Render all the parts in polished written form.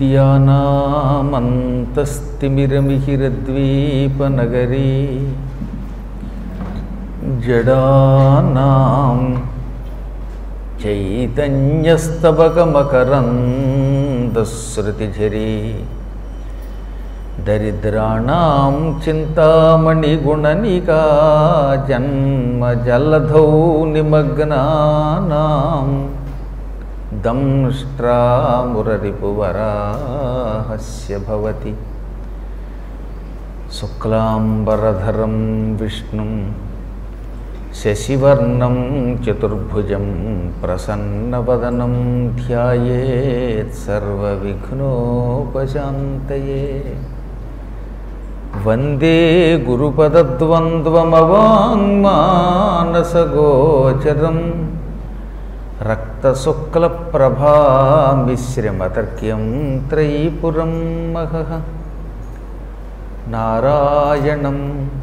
విద్యానామంతస్తిమిరమిహిరద్వీపనగరీ జడానాం చైతన్యస్తబకమకరందశ్రుతిఝరీ దరిద్రాణాం చింతామణిగుణనికా జన్మజలధౌ నిమగ్నానాం దంష్ట్రామురరిపువరాహస్య భవతి. శుక్లాంబరధరం విష్ణుం శశివర్ణం చతుర్భుజం ప్రసన్నవదనం ధ్యాయేత్ సర్వవిఘ్నోపశాంతయే. వందే గురుపదద్వంద్వమవాంగ్మానసగోచరం రక్తశుక్లప్రభామిశ్రమతర్క్యం త్రైపురం మహః. నారాయణం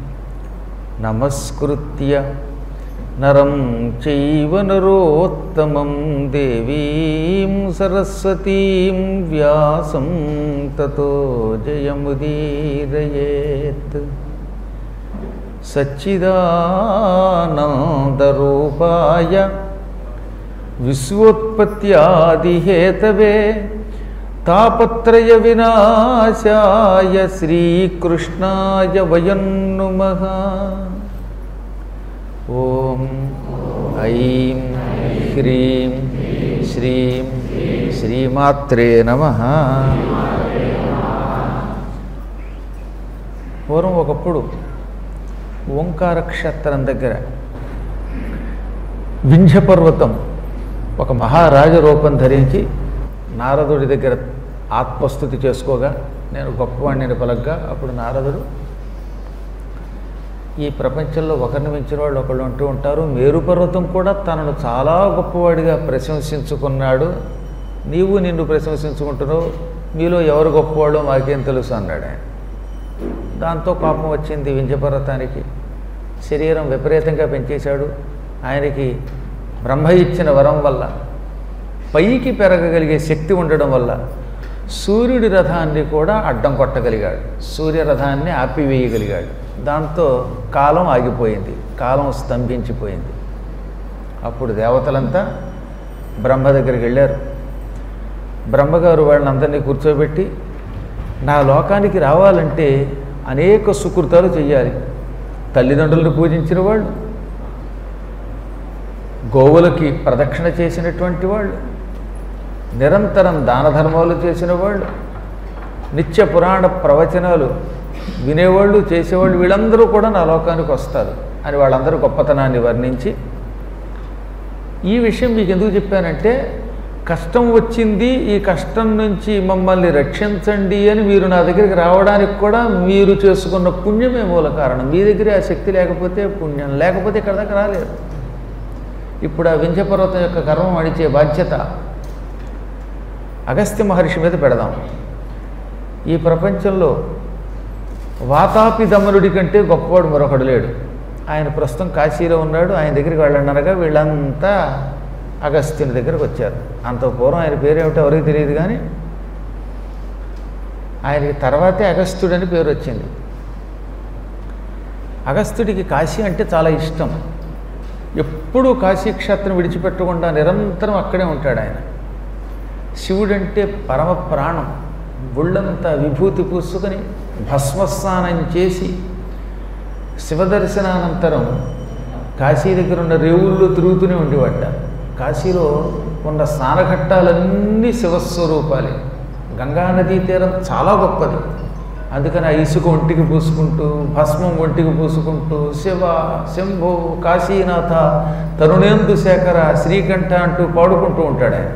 నమస్కృత్య నరం చైవ నరోత్తమం దేవీం సరస్వతీం వ్యాసం తతో జయముదీరయేత్. సచ్చిదానందరూపాయ విశ్వోత్పత్యాదిహేతవే తాపత్రయ వినాశాయ శ్రీకృష్ణాయ వయం నుమః. ఓం ఐం హ్రీం శ్రీం శ్రీమాత్రే నమః. పూర్వం ఒకప్పుడు ఓంకార క్షేత్రం దగ్గర వింధ్యపర్వతం ఒక మహారాజ రూపం ధరించి నారదుడి దగ్గర ఆత్మస్తుతి చేసుకోగా, నేను గొప్పవాడిని పలగ్గా, అప్పుడు నారదుడు, ఈ ప్రపంచంలో ఒకరిని మించిన వాళ్ళు ఒకళ్ళు అంటూ ఉంటారు, మేరు పర్వతం కూడా తనను చాలా గొప్పవాడిగా ప్రశంసించుకున్నాడు, నీవు నిన్ను ప్రశంసించుకుంటున్నావు, మీలో ఎవరు గొప్పవాడో మాకేం తెలుసు అన్నాడు ఆయన. దాంతో కోపం వచ్చింది వింధ్యపర్వతానికి. శరీరం విపరీతంగా పెంచేశాడు. ఆయనకి బ్రహ్మ ఇచ్చిన వరం వల్ల, పైకి పెరగగలిగే శక్తి ఉండడం వల్ల సూర్యుడి రథాన్ని కూడా అడ్డం కొట్టగలిగాడు, సూర్యరథాన్ని ఆపివేయగలిగాడు. దాంతో కాలం ఆగిపోయింది, కాలం స్తంభించిపోయింది. అప్పుడు దేవతలంతా బ్రహ్మ దగ్గరికి వెళ్ళారు. బ్రహ్మగారు వాళ్ళందరినీ కూర్చోబెట్టి, నా లోకానికి రావాలంటే అనేక సుకృతాలు చెయ్యాలి. తల్లిదండ్రులను పూజించిన వాళ్ళు, గోవులకి ప్రదక్షిణ చేసినటువంటి వాళ్ళు, నిరంతరం దాన ధర్మాలు చేసిన వాళ్ళు, నిత్య పురాణ ప్రవచనాలు వినేవాళ్ళు చేసేవాళ్ళు, వీళ్ళందరూ కూడా నా లోకానికి వస్తారు అని వాళ్ళందరూ గొప్పతనాన్ని వర్ణించి, ఈ విషయం మీకు ఎందుకు చెప్పానంటే, కష్టం వచ్చింది, ఈ కష్టం నుంచి మమ్మల్ని రక్షించండి అని మీరు నా దగ్గరికి రావడానికి కూడా మీరు చేసుకున్న పుణ్యమే మూల కారణం. మీ దగ్గరే ఆ శక్తి లేకపోతే, పుణ్యం లేకపోతే ఇక్కడ దాకా రాలేదు. ఇప్పుడు ఆ వింధ్యపర్వతం యొక్క గర్వం అణిచే బాధ్యత అగస్త్య మహర్షి మీద పెడదాం. ఈ ప్రపంచంలో వాతాపి దమనుడి కంటే గొప్పవాడు మరొకడు లేడు. ఆయన ప్రస్తుతం కాశీలో ఉన్నాడు. ఆయన దగ్గరికి వెళ్ళండి అనగా వీళ్ళంతా అగస్త్యుని దగ్గరకు వచ్చారు. అంత పూర్వం ఆయన పేరేమిటో ఎవరికి తెలియదు, కానీ ఆయనకి తర్వాతే అగస్త్యుడని పేరు వచ్చింది. అగస్త్యుడికి కాశీ అంటే చాలా ఇష్టం. ఎప్పుడూ కాశీక్షేత్రం విడిచిపెట్టకుండా నిరంతరం అక్కడే ఉంటాడు ఆయన. శివుడంటే పరమ ప్రాణం. ఒళ్ళంతా విభూతి పూసుకొని భస్మస్నానం చేసి శివదర్శనానంతరం కాశీ దగ్గర ఉన్న రేవుల్లో తిరుగుతూనే ఉండేవాట. కాశీలో ఉన్న స్నానఘట్టాలన్నీ శివస్వరూపాలే. గంగానదీ తీరం చాలా గొప్పది. అందుకని ఆ ఇసుక ఒంటికి పూసుకుంటూ, భస్మం ఒంటికి పూసుకుంటూ, శివ శంభో కాశీనాథ తరుణేందు శేఖర శ్రీకంఠ అంటూ పాడుకుంటూ ఉంటాడు ఆయన.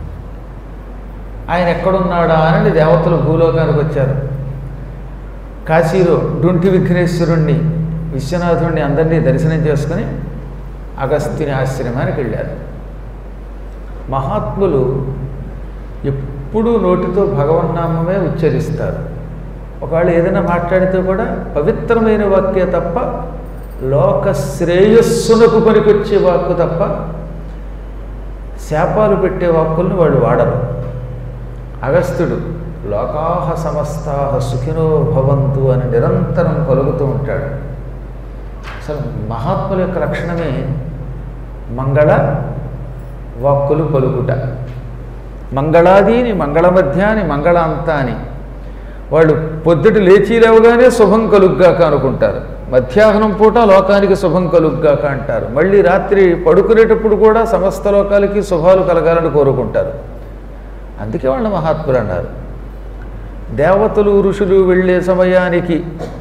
ఆయన ఎక్కడున్నాడా అని దేవతలు భూలోకానికి వచ్చారు. కాశీలో డుంటి విఘ్నేశ్వరుణ్ణి, విశ్వనాథుణ్ణి అందరినీ దర్శనం చేసుకుని అగస్త్యుని ఆశ్రమానికి వెళ్ళారు. మహాత్ములు ఎప్పుడూ నోటితో భగవన్నామమే ఉచ్చరిస్తారు. ఒకవేళ ఏదైనా మాట్లాడితే కూడా పవిత్రమైన వాక్యే తప్ప, లోక శ్రేయస్సునకు పనికొచ్చే వాక్కు తప్ప శాపాలు పెట్టే వాక్కులను వాళ్ళు వాడరు. అగస్త్యుడు లోకాహ సమస్తాహ సుఖినో భవంతు అని నిరంతరం పలుకుతూ ఉంటాడు. అసలు మహాత్ముల యొక్క లక్షణమే మంగళ వాక్కులు పలుకుట. మంగళాదీని మంగళమధ్యాని మంగళాంతాని. వాళ్ళు పొద్దుటి లేచి లేవగానే శుభం కలుగ్గాక అనుకుంటారు, మధ్యాహ్నం పూట లోకానికి శుభం కలుగ్గాక అంటారు, మళ్ళీ రాత్రి పడుకునేటప్పుడు కూడా సమస్త లోకాలకి శుభాలు కలగాలని కోరుకుంటారు. అందుకే వాళ్ళ మహాత్ములు అన్నారు. దేవతలు ఋషులు వెళ్ళే సమయానికి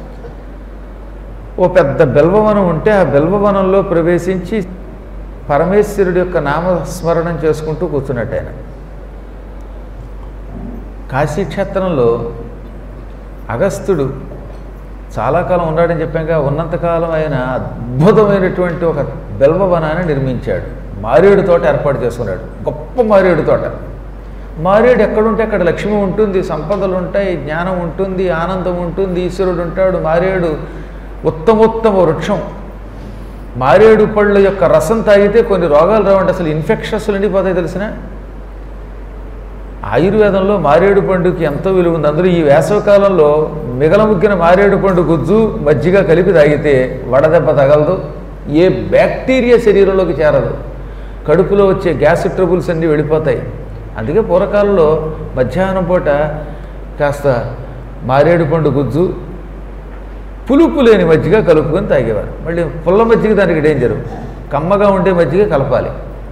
ఓ పెద్ద బెల్వవనం ఉంటే ఆ బెల్వవనంలో ప్రవేశించి పరమేశ్వరుడి యొక్క నామస్మరణం చేసుకుంటూ కూర్చున్నట్టు ఆయన. కాశీక్షేత్రంలో అగస్త్యుడు చాలా కాలం ఉన్నాడని చెప్పాక, ఉన్నంతకాలం ఆయన అద్భుతమైనటువంటి ఒక బెల్వవనాన్ని నిర్మించాడు. మారేడు తోట ఏర్పాటు చేసుకున్నాడు, గొప్ప మారేడు తోట. మారేడు ఎక్కడుంటే అక్కడ లక్ష్మి ఉంటుంది, సంపదలు ఉంటాయి, జ్ఞానం ఉంటుంది, ఆనందం ఉంటుంది, ఈశ్వరుడు ఉంటాడు. మారేడు ఉత్తమోత్తమ వృక్షం. మారేడు పళ్ళ యొక్క రసం తాగితే కొన్ని రోగాలు రావండి, అసలు ఇన్ఫెక్షన్స్లు ఎండిపోతాయి తెలిసిన. ఆయుర్వేదంలో మారేడు పండుకి ఎంతో విలువ ఉంది. అందులో ఈ వేసవకాలంలో మిగలముగ్గిన మారేడు పండు గుజ్జు మజ్జిగ కలిపి తాగితే వడదెబ్బ తగలదు, ఏ బ్యాక్టీరియా శరీరంలోకి చేరదు, కడుపులో వచ్చే గ్యాస్ ట్రబుల్స్ అన్నీ వెళ్ళిపోతాయి. అందుకే పూర్వకాలంలో మధ్యాహ్నం పూట కాస్త మారేడు పండు గుజ్జు పులుపు లేని మజ్జిగ కలుపుకొని తాగేవారు. మళ్ళీ పుల్ల మజ్జిగ దానికి డేంజరు, కమ్మగా ఉండే మజ్జిగ కలపాలి.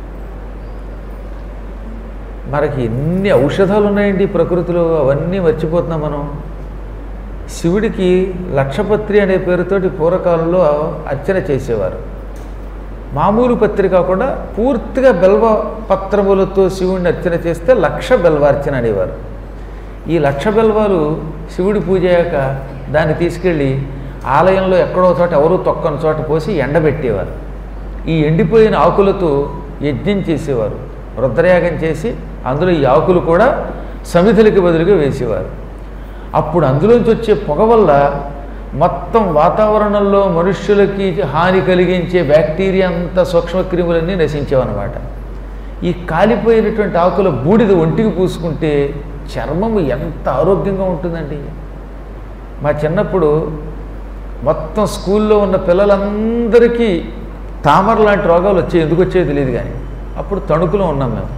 మనకి ఎన్ని ఔషధాలు ఉన్నాయండి ప్రకృతిలో, అవన్నీ మర్చిపోతున్నాం మనం. శివుడికి లక్షపత్రి అనే పేరుతోటి పూర్వకాలంలో అర్చన చేసేవారు. మామూలు పత్రి కాకుండా పూర్తిగా బెల్వ పత్రములతో శివుడిని అర్చన చేస్తే లక్ష బెల్వార్చన అనేవారు. ఈ లక్ష బెల్వాలు శివుడి పూజ అయ్యాక దాన్ని తీసుకెళ్ళి ఆలయంలో ఎక్కడో చోట ఎవరూ తొక్కని చోట పోసి ఎండబెట్టేవారు. ఈ ఎండిపోయిన ఆకులతో యజ్ఞం చేసేవారు, రుద్రయాగం చేసి అందులో ఈ ఆకులు కూడా సమిధులకి బదులుగా వేసేవారు. అప్పుడు అందులోంచి వచ్చే పొగ వల్ల మొత్తం వాతావరణంలో మనుష్యులకి హాని కలిగించే బ్యాక్టీరియా అంతా సూక్ష్మక్రిములన్నీ నశించేవన్నమాట. ఈ కాలిపోయినటువంటి ఆకుల బూడిద ఒంటికి పూసుకుంటే చర్మము ఎంత ఆరోగ్యంగా ఉంటుందండి. మా చిన్నప్పుడు మొత్తం స్కూల్లో ఉన్న పిల్లలందరికీ తామర లాంటి రోగాలు వచ్చాయి, ఎందుకు వచ్చాయో తెలియదు కానీ. అప్పుడు తణుకులో ఉన్నాం మేము.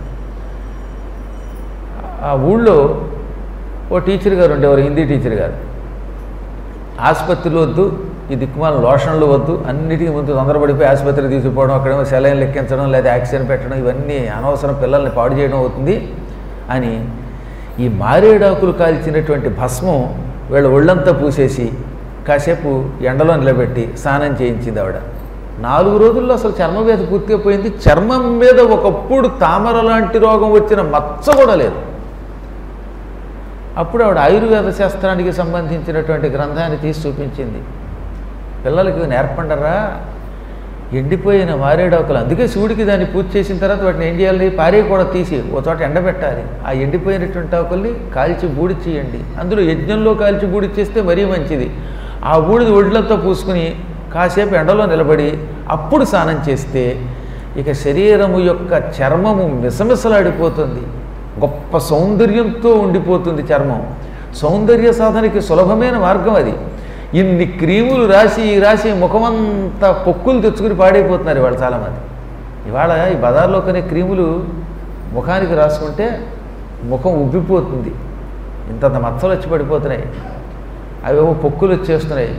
ఆ ఊళ్ళో ఓ టీచర్ గారు ఉండేవారు, హిందీ టీచర్ గారు. ఆసుపత్రులు వద్దు, ఈ దిక్కుమాల లోషన్లు వద్దు, అన్నిటికీ ముందు తొందరపడిపోయి ఆసుపత్రికి తీసుకుపోవడం, అక్కడేమో సెలైన్లు ఎక్కించడం లేదా ఆక్సిజన్ పెట్టడం, ఇవన్నీ అనవసరం, పిల్లల్ని పాడు చేయడం అవుతుంది అని ఈ మారేడాకులు కాల్చినటువంటి భస్మం వీళ్ళ ఒళ్ళంతా పూసేసి కాసేపు ఎండలో నిలబెట్టి స్నానం చేయించింది ఆవిడ. 4 రోజుల్లో అసలు చర్మవ్యాధి పూర్తిగా పోయింది. చర్మం మీద ఒకప్పుడు తామర లాంటి రోగం వచ్చిన మచ్చ కూడా లేదు. అప్పుడు ఆవిడ ఆయుర్వేద శాస్త్రానికి సంబంధించినటువంటి గ్రంథాన్ని తీసి చూపించింది. పిల్లలకి నేర్పండరా, ఎండిపోయిన మారేడాకులు, అందుకే శివుడికి దాన్ని పూజ చేసిన తర్వాత వాటిని ఏం చేయాలి, పారే కూడా తీసి ఓ చోట ఎండబెట్టాలి. ఆ ఎండిపోయినటువంటి ఆకుల్ని కాల్చి బూడిచ్చేయండి. అందులో యజ్ఞంలో కాల్చి బూడిచ్చేస్తే మరీ మంచిది. ఆ బూడిది ఒడ్లతో పూసుకుని కాసేపు ఎండలో నిలబడి అప్పుడు స్నానం చేస్తే ఇక శరీరము యొక్క చర్మము మిసమిసలాడిపోతుంది, గొప్ప సౌందర్యంతో ఉండిపోతుంది చర్మం. సౌందర్య సాధనకి సులభమైన మార్గం అది. ఇన్ని క్రీములు రాసి ముఖమంతా పొక్కులు తెచ్చుకుని పాడైపోతున్నారు ఇవాళ చాలామంది. ఇవాళ ఈ బజార్లో కొనే క్రీములు ముఖానికి రాసుకుంటే ముఖం ఉబ్బిపోతుంది, ఇంతంత మచ్చలు వచ్చి పడిపోతున్నాయి, అవేవో పొక్కులు వచ్చేస్తున్నాయి.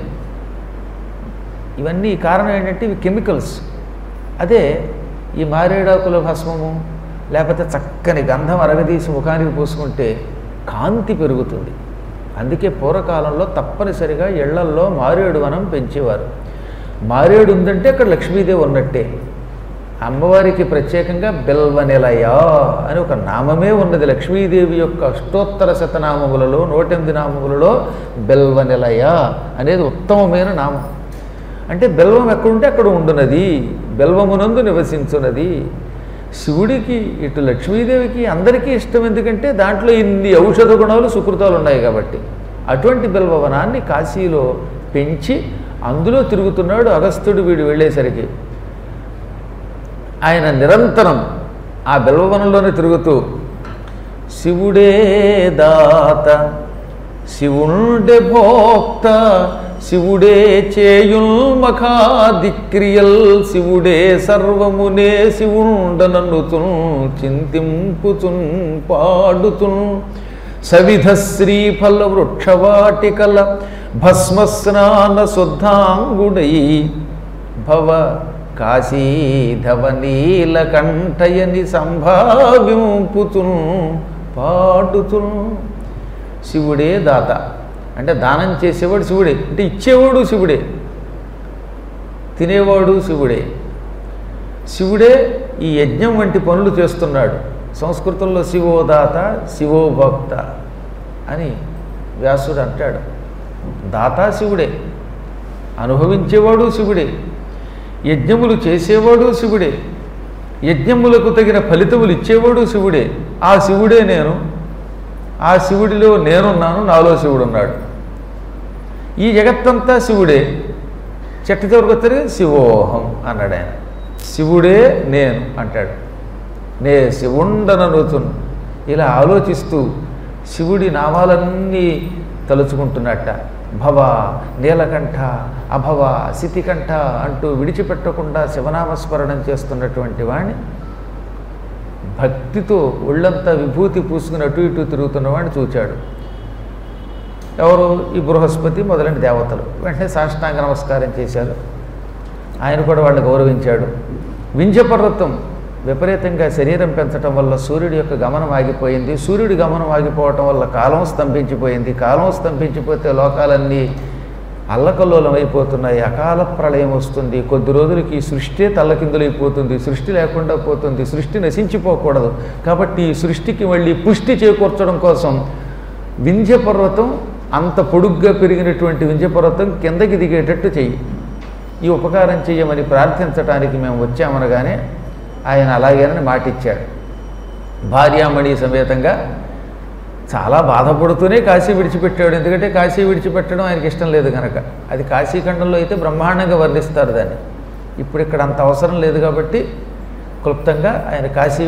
ఇవన్నీ కారణం ఏంటంటే ఇవి కెమికల్స్. అదే ఈ మారేడాకుల భస్మము లేకపోతే చక్కని గంధం అరగదీసి ముఖానికి పూసుకుంటే కాంతి పెరుగుతుంది. అందుకే పూర్వకాలంలో తప్పనిసరిగా ఇళ్లల్లో మారేడు వనం పెంచేవారు. మారేడు ఉందంటే అక్కడ లక్ష్మీదేవి ఉన్నట్టే. అమ్మవారికి ప్రత్యేకంగా బెల్వనిలయ అని ఒక నామమే ఉన్నది. లక్ష్మీదేవి యొక్క అష్టోత్తర శతనామములలో 108 నామములలో బెల్వనిలయ అనేది ఉత్తమమైన నామం. అంటే బెల్వం ఎక్కడుంటే అక్కడ ఉండునది, బెల్వమునందు నివసించున్నది. శివుడికి ఇటు లక్ష్మీదేవికి అందరికీ ఇష్టం, ఎందుకంటే దాంట్లో ఇన్ని ఔషధ గుణాలు సుకృతాలు ఉన్నాయి కాబట్టి. అటువంటి బెల్వవనాన్ని కాశీలో పెంచి అందులో తిరుగుతున్నాడు అగస్త్యుడు. వీడు వెళ్ళేసరికి ఆయన నిరంతరం ఆ బెల్వవనంలోనే తిరుగుతూ శివుడే దాత, శివుండే భోక్త, శివుడే చేయుల్ మఖాదిక్రియల్, శివుడే సర్వమునే శివుండనన్నుతున్ చింతింపుతున్ పాడుతున్, సవిధ శ్రీఫల వృక్షవాటికల భస్మస్నాన శుద్ధాంగుడై, భవ కాశీధవ నీలకంఠయని సంభావింపుతున్ పాడుతున్. శివుడే దాత అంటే దానం చేసేవాడు శివుడే, అంటే ఇచ్చేవాడు శివుడే, తినేవాడు శివుడే. శివుడే ఈ యజ్ఞం వంటి పనులు చేస్తున్నాడు. సంస్కృతంలో శివోదాత శివోభోక్త అని వ్యాసుడు అంటాడు. దాత శివుడే, అనుభవించేవాడు శివుడే, యజ్ఞములు చేసేవాడు శివుడే, యజ్ఞములకు తగిన ఫలితములు ఇచ్చేవాడు శివుడే. ఆ శివుడే నేను, ఆ శివుడిలో నేనున్నాను, నాలో శివుడు ఉన్నాడు. ఈ జగత్తంతా శివుడే. చెట్టు చివరికి వచ్చేసరికి శివోహం అన్నాడు ఆయన. శివుడే నేను అంటాడు. నే శివుండననుతున్. ఇలా ఆలోచిస్తూ శివుడి నామాలన్నీ తలుచుకుంటున్నట్ట. భవ, నీలకంఠ, అభవ, శితికంఠ అంటూ విడిచిపెట్టకుండా శివనామస్మరణం చేస్తున్నటువంటి వాణ్ణి, భక్తితో ఒళ్ళంతా విభూతి పూసుకుని అటు ఇటు తిరుగుతున్నవాడిని చూచాడు. ఎవరు? ఈ బృహస్పతి మొదలైన దేవతలు. వెంటనే సాష్టాంగ నమస్కారం చేశారు. ఆయన కూడా వాళ్ళని గౌరవించాడు. వింధ్యపర్వతం విపరీతంగా శరీరం పెంచడం వల్ల సూర్యుడి యొక్క గమనం ఆగిపోయింది. సూర్యుడి గమనం ఆగిపోవటం వల్ల కాలం స్తంభించిపోయింది. కాలం స్తంభించిపోతే లోకాలన్నీ అల్లకల్లోలం అయిపోతున్నాయి. అకాల ప్రళయం వస్తుంది. కొద్ది రోజులకి ఈ సృష్టి తల్లకిందులైపోతుంది. సృష్టి లేకుండా పోతుంది. సృష్టి నశించిపోకూడదు. కాబట్టి ఈ సృష్టికి మళ్ళీ పుష్టి చేకూర్చడం కోసం వింధ్యపర్వతం, అంత పొడుగ్గా పెరిగినటువంటి వింధ్యపర్వతం కిందకి దిగేటట్టు చెయ్యి, ఈ ఉపకారం చెయ్యమని ప్రార్థించడానికి మేము వచ్చామనగానే ఆయన అలాగేనని మాటిచ్చాడు. భార్యామణి సమేతంగా చాలా బాధపడుతూనే కాశీ విడిచిపెట్టాడు. ఎందుకంటే కాశీ విడిచిపెట్టడం ఆయనకి ఇష్టం లేదు కనుక. అది కాశీఖండంలో అయితే బ్రహ్మాండంగా వర్ణిస్తారు దాన్ని. ఇప్పుడు ఇక్కడ అంత అవసరం లేదు కాబట్టి క్లుప్తంగా ఆయన కాశీ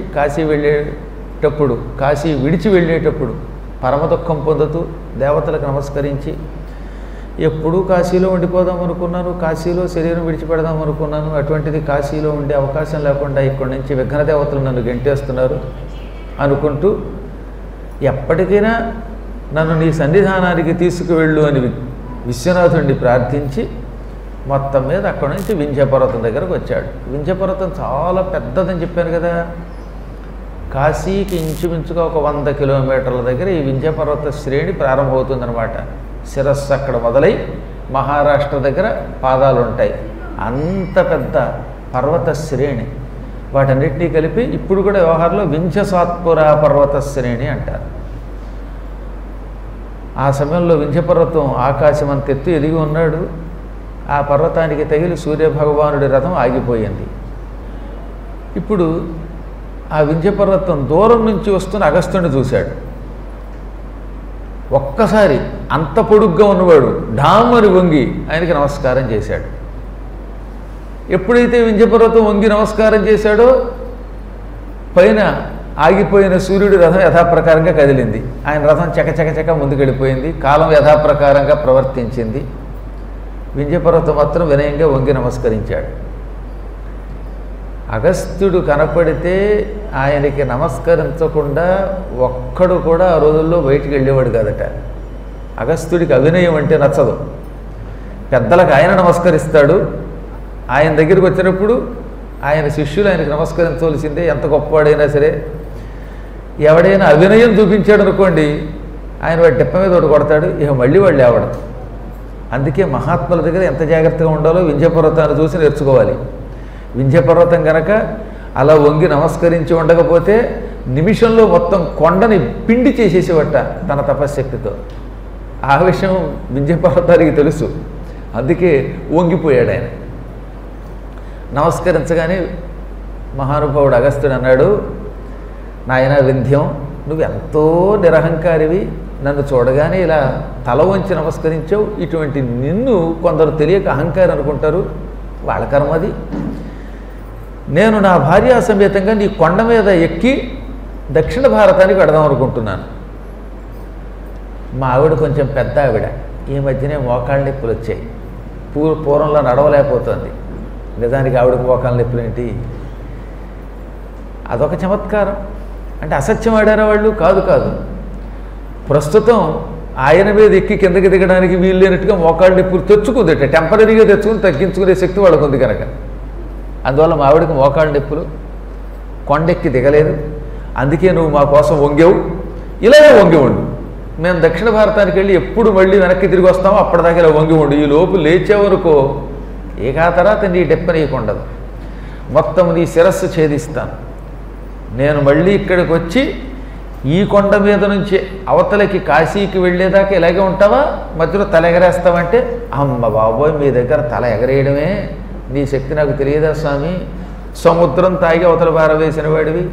విడిచి వెళ్ళేటప్పుడు పరమ దుఃఖం పొందుతూ దేవతలకు నమస్కరించి, ఎప్పుడూ కాశీలో ఉండిపోదాం అనుకున్నాను, కాశీలో శరీరం విడిచిపెడదాం అనుకున్నాను, అటువంటిది కాశీలో ఉండే అవకాశం లేకుండా ఇక్కడి నుంచి విఘ్న దేవతలు నన్ను గెంటేస్తున్నారు అనుకుంటూ, ఎప్పటికైనా నన్ను నీ సన్నిధానానికి తీసుకువెళ్ళు అని విశ్వనాథుడిని ప్రార్థించి మొత్తం మీద అక్కడి నుంచి వింధ్యపర్వతం దగ్గరకు వచ్చాడు. వింధ్యపర్వతం చాలా పెద్దదని చెప్పాను కదా. కాశీకి ఇంచుమించుగా ఒక 100 కిలోమీటర్ల దగ్గర ఈ వింధ్యపర్వత శ్రేణి ప్రారంభమవుతుందన్నమాట. శిరస్సు అక్కడ మొదలై మహారాష్ట్ర దగ్గర పాదాలు ఉంటాయి. అంత పెద్ద పర్వత శ్రేణి. వాటన్నిటినీ కలిపి ఇప్పుడు కూడా వ్యవహారంలో వింధ్యసాత్పుర పర్వత శ్రేణి అంటారు. ఆ సమయంలో వింధ్యపర్వతం ఆకాశం అంత ఎత్తు ఎదిగి ఉన్నాడు. ఆ పర్వతానికి తగిలి సూర్యభగవానుడి రథం ఆగిపోయింది. ఇప్పుడు ఆ వింధ్యపర్వతం దూరం నుంచి వస్తున్న అగస్త్యుని చూశాడు. ఒక్కసారి అంత పొడుగ్గా ఉన్నవాడు ఢామని వంగి ఆయనకి నమస్కారం చేశాడు. ఎప్పుడైతే వింధ్యపర్వతం వంగి నమస్కారం చేశాడో పైన ఆగిపోయిన సూర్యుడి రథం యథాప్రకారంగా కదిలింది. ఆయన రథం చకచకచక ముందుకెళ్ళిపోయింది. కాలం యథాప్రకారంగా ప్రవర్తించింది. వింధ్యపర్వతం మాత్రం వినయంగా వంగి నమస్కరించాడు. అగస్త్యుడు కనపడితే ఆయనకి నమస్కరించకుండా ఒక్కడు కూడా ఆ రోజుల్లో బయటికి వెళ్ళేవాడు కాదట. అగస్త్యుడికి అవినయం అంటే నచ్చదు. పెద్దలకు ఆయన నమస్కరిస్తాడు. ఆయన దగ్గరికి వచ్చినప్పుడు ఆయన శిష్యులు ఆయనకు నమస్కరించవలసిందే, ఎంత గొప్పవాడైనా సరే. ఎవడైనా అవినయం చూపించాడు అనుకోండి, ఆయన వాడి డెప్ప మీద ఒకటి కొడతాడు, ఇక మళ్ళీ వాళ్ళు లేవడం. అందుకే మహాత్ముల దగ్గర ఎంత జాగ్రత్తగా ఉండాలో వింధ్యపర్వతాన్ని చూసి నేర్చుకోవాలి. వింధ్యపర్వతం కనుక అలా వంగి నమస్కరించి ఉండకపోతే నిమిషంలో మొత్తం కొండని పిండి చేసేసేవట తన తపశ్శక్తితో. ఆ విషయం వింధ్యపర్వతానికి తెలుసు. అందుకే వంగిపోయాడు ఆయన. నమస్కరించగానే మహానుభావుడు అగస్త్యుడు అన్నాడు, నాయన వింధ్యం, నువ్వు ఎంతో నిరహంకారివి, నన్ను చూడగానే ఇలా తల వంచి నమస్కరించావు. ఇటువంటి నిన్ను కొందరు తెలియక అహంకారం అనుకుంటారు, వాళ్ళ కర్మది. నేను నా భార్యా సమేతంగా నీ కొండ మీద ఎక్కి దక్షిణ భారతానికి వెడదాం అనుకుంటున్నాను. మా ఆవిడ కొంచెం పెద్ద ఆవిడ, ఈ మధ్యనే మోకాళ్ళ నొప్పులు వచ్చాయి. పూర్వంలో నడవలేకపోతుంది. నిజానికి ఆవిడకు మోకాళ్ళ నొప్పులు ఏంటి? అదొక చమత్కారం. అంటే అసత్యం ఆడారా వాళ్ళు? కాదు కాదు. ప్రస్తుతం ఆయన మీద ఎక్కి కిందకి దిగడానికి వీలు లేనట్టుగా మోకాళ్ళ నొప్పులు తెచ్చుకుందట. టెంపరీగా తెచ్చుకుని తగ్గించుకునే శక్తి వాళ్ళకు ఉంది కనుక. అందువల్ల మా ఆవిడకి మోకాళ్ళ నొప్పులు, కొండెక్కి దిగలేదు. అందుకే నువ్వు మా కోసం వంగేవు, ఇలాగే వంగి ఉండు. మేము దక్షిణ భారతానికి వెళ్ళి ఎప్పుడు మళ్ళీ వెనక్కి తిరిగి వస్తామో అప్పటిదాకా ఇలా వంగి ఉండు. ఈ లోపు లేచేవరకు ఏకా తర్వాత నీ డెప్పనీయకుండదు, మొత్తం నీ శిరస్సు ఛేదిస్తాను. నేను మళ్ళీ ఇక్కడికి వచ్చి ఈ కొండ మీద నుంచి అవతలకి కాశీకి వెళ్ళేదాకా ఇలాగే ఉంటావా? మధ్యలో తల ఎగరేస్తావంటే, అమ్మ బాబోయ్, మీ దగ్గర తల ఎగరేయడమే నీ శక్తి నాకు తెలియదా స్వామి? సముద్రం తాగి అవతల పారవేసిన వాడివి.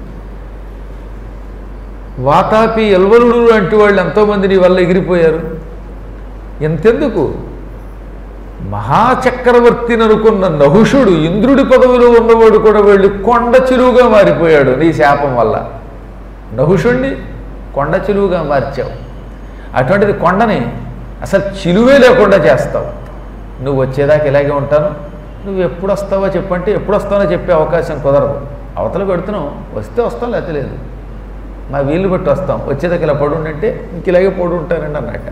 వాతాపి ఎల్వలుడు లాంటి వాళ్ళు ఎంతోమంది నీ వల్ల ఎగిరిపోయారు. ఎంతెందుకు, మహాచక్రవర్తిని అనుకున్న నహుషుడు, ఇంద్రుడి పదవిలో ఉన్నవాడు కూడా వెళ్ళి కొండ చిలువుగా మారిపోయాడు నీ శాపం వల్ల. నహుషుణ్ణి కొండ చిలువుగా మార్చావు. అటువంటిది కొండని అసలు చిలువే లేకుండా చేస్తావు. నువ్వు వచ్చేదాకా ఇలాగే ఉంటాను. నువ్వు ఎప్పుడు వస్తావో చెప్పంటే ఎప్పుడు వస్తావో చెప్పే అవకాశం కుదరదు. అవతల పెడుతున్నావు, వస్తే వస్తాం, లేకపోతే లేదు. మా వీళ్ళు బట్టి వస్తాం. వచ్చేదాకా ఇలా పడుండంటే ఇంక ఇలాగే పడు ఉంటానండి అన్నట్ట.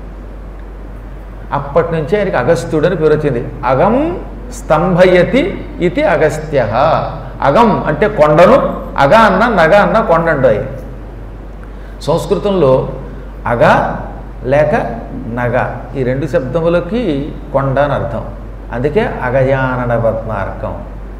అప్పటి నుంచే ఆయనకి అగస్త్యుడని పేరు వచ్చింది. అగం స్తంభయతి ఇది అగస్త్య. అగం అంటే కొండను, అగ అన్న నగ అన్న కొండండోయ్. సంస్కృతంలో అగ లేక నగ ఈ రెండు శబ్దములకి కొండ అని అర్థం. అందుకే అగజానన పద్మార్కం.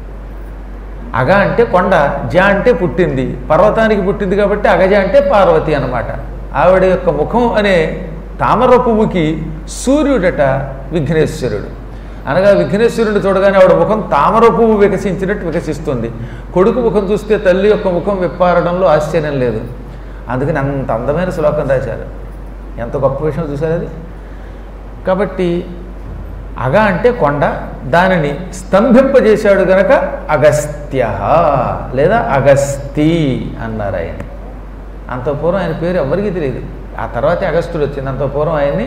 అగ అంటే కొండ, జ అంటే పుట్టింది, పర్వతానికి పుట్టింది కాబట్టి అగజ అంటే పార్వతి అన్నమాట. ఆవిడ యొక్క ముఖం అనే తామర పువ్వుకి సూర్యుడట విఘ్నేశ్వరుడు. అనగా విఘ్నేశ్వరుడు చూడగానే ఆవిడ ముఖం తామర పువ్వు వికసించినట్టు వికసిస్తుంది. కొడుకు ముఖం చూస్తే తల్లి యొక్క ముఖం విప్పారడంలో ఆశ్చర్యం లేదు. అందుకని అంత అందమైన శ్లోకం రాశారు. ఎంత గొప్ప విషయం చూశారు అది. కాబట్టి అగ అంటే కొండ, దానిని స్తంభింపజేశాడు గనక అగస్త్య లేదా అగస్తి అన్నారు ఆయన. అంత పూర్వం ఆయన పేరు ఎవరికీ తెలియదు. ఆ తర్వాతే అగస్త్యుడు వచ్చింది. అంత పూర్వం ఆయన్ని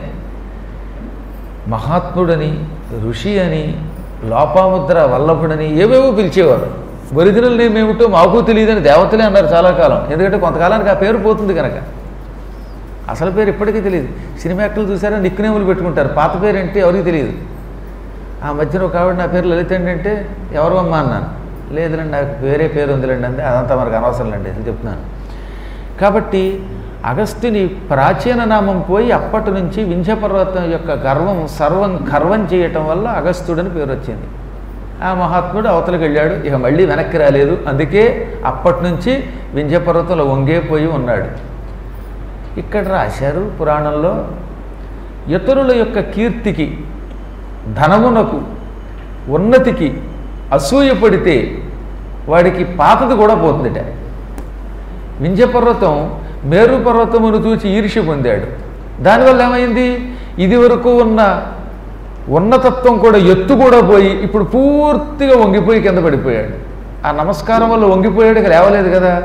మహాత్ముడని, ఋషి అని, లోపాముద్ర వల్లభుడని ఏవేవో పిలిచేవారు. ఒరిజినల్ నేమ్ ఏమిటో మాకు తెలియదని దేవతలే అన్నారు చాలా కాలం. ఎందుకంటే కొంతకాలానికి ఆ పేరు పోతుంది కనుక. అసలు పేరు ఇప్పటికీ తెలియదు. సినిమా యాక్టర్లు చూసారా నిక్నేములు పెట్టుకుంటారు. పాత పేరు అంటే ఎవరికి తెలియదు. ఆ మధ్యన ఒక ఆవిడ నా పేరు లలిత అంటే ఎవరు అమ్మా అన్నాను. లేదులేండి నాకు వేరే పేరు ఉందిలేండి అంది. అదంతా మనకు అనవసరం లేండి అని చెప్తున్నాను. కాబట్టి అగస్త్యుని ప్రాచీన నామం పోయి అప్పటి నుంచి వింధ్యపర్వతం యొక్క గర్వం సర్వం గర్వం చేయటం వల్ల అగస్త్యుడని పేరు వచ్చింది. ఆ మహాత్ముడు అవతలకు వెళ్ళాడు, ఇక మళ్ళీ వెనక్కి రాలేదు. అందుకే అప్పటి నుంచి వింధ్యపర్వతంలో వంగేపోయి ఉన్నాడు. ఇక్కడ రాశారు పురాణంలో, ఇతరుల యొక్క కీర్తికి, ధనమునకు, ఉన్నతికి అసూయపడితే వాడికి పాతది కూడా పోతుందిట. వింధ్యపర్వతం మేరు పర్వతమును చూచి ఈర్ష్య పొందాడు. దానివల్ల ఏమైంది, ఇది వరకు ఉన్న ఉన్నతత్వం కూడా, ఎత్తు కూడా పోయి ఇప్పుడు పూర్తిగా వంగిపోయి కింద పడిపోయాడు. ఆ నమస్కారం వల్ల వంగిపోయాడు, ఇక లేవలేదు కదా.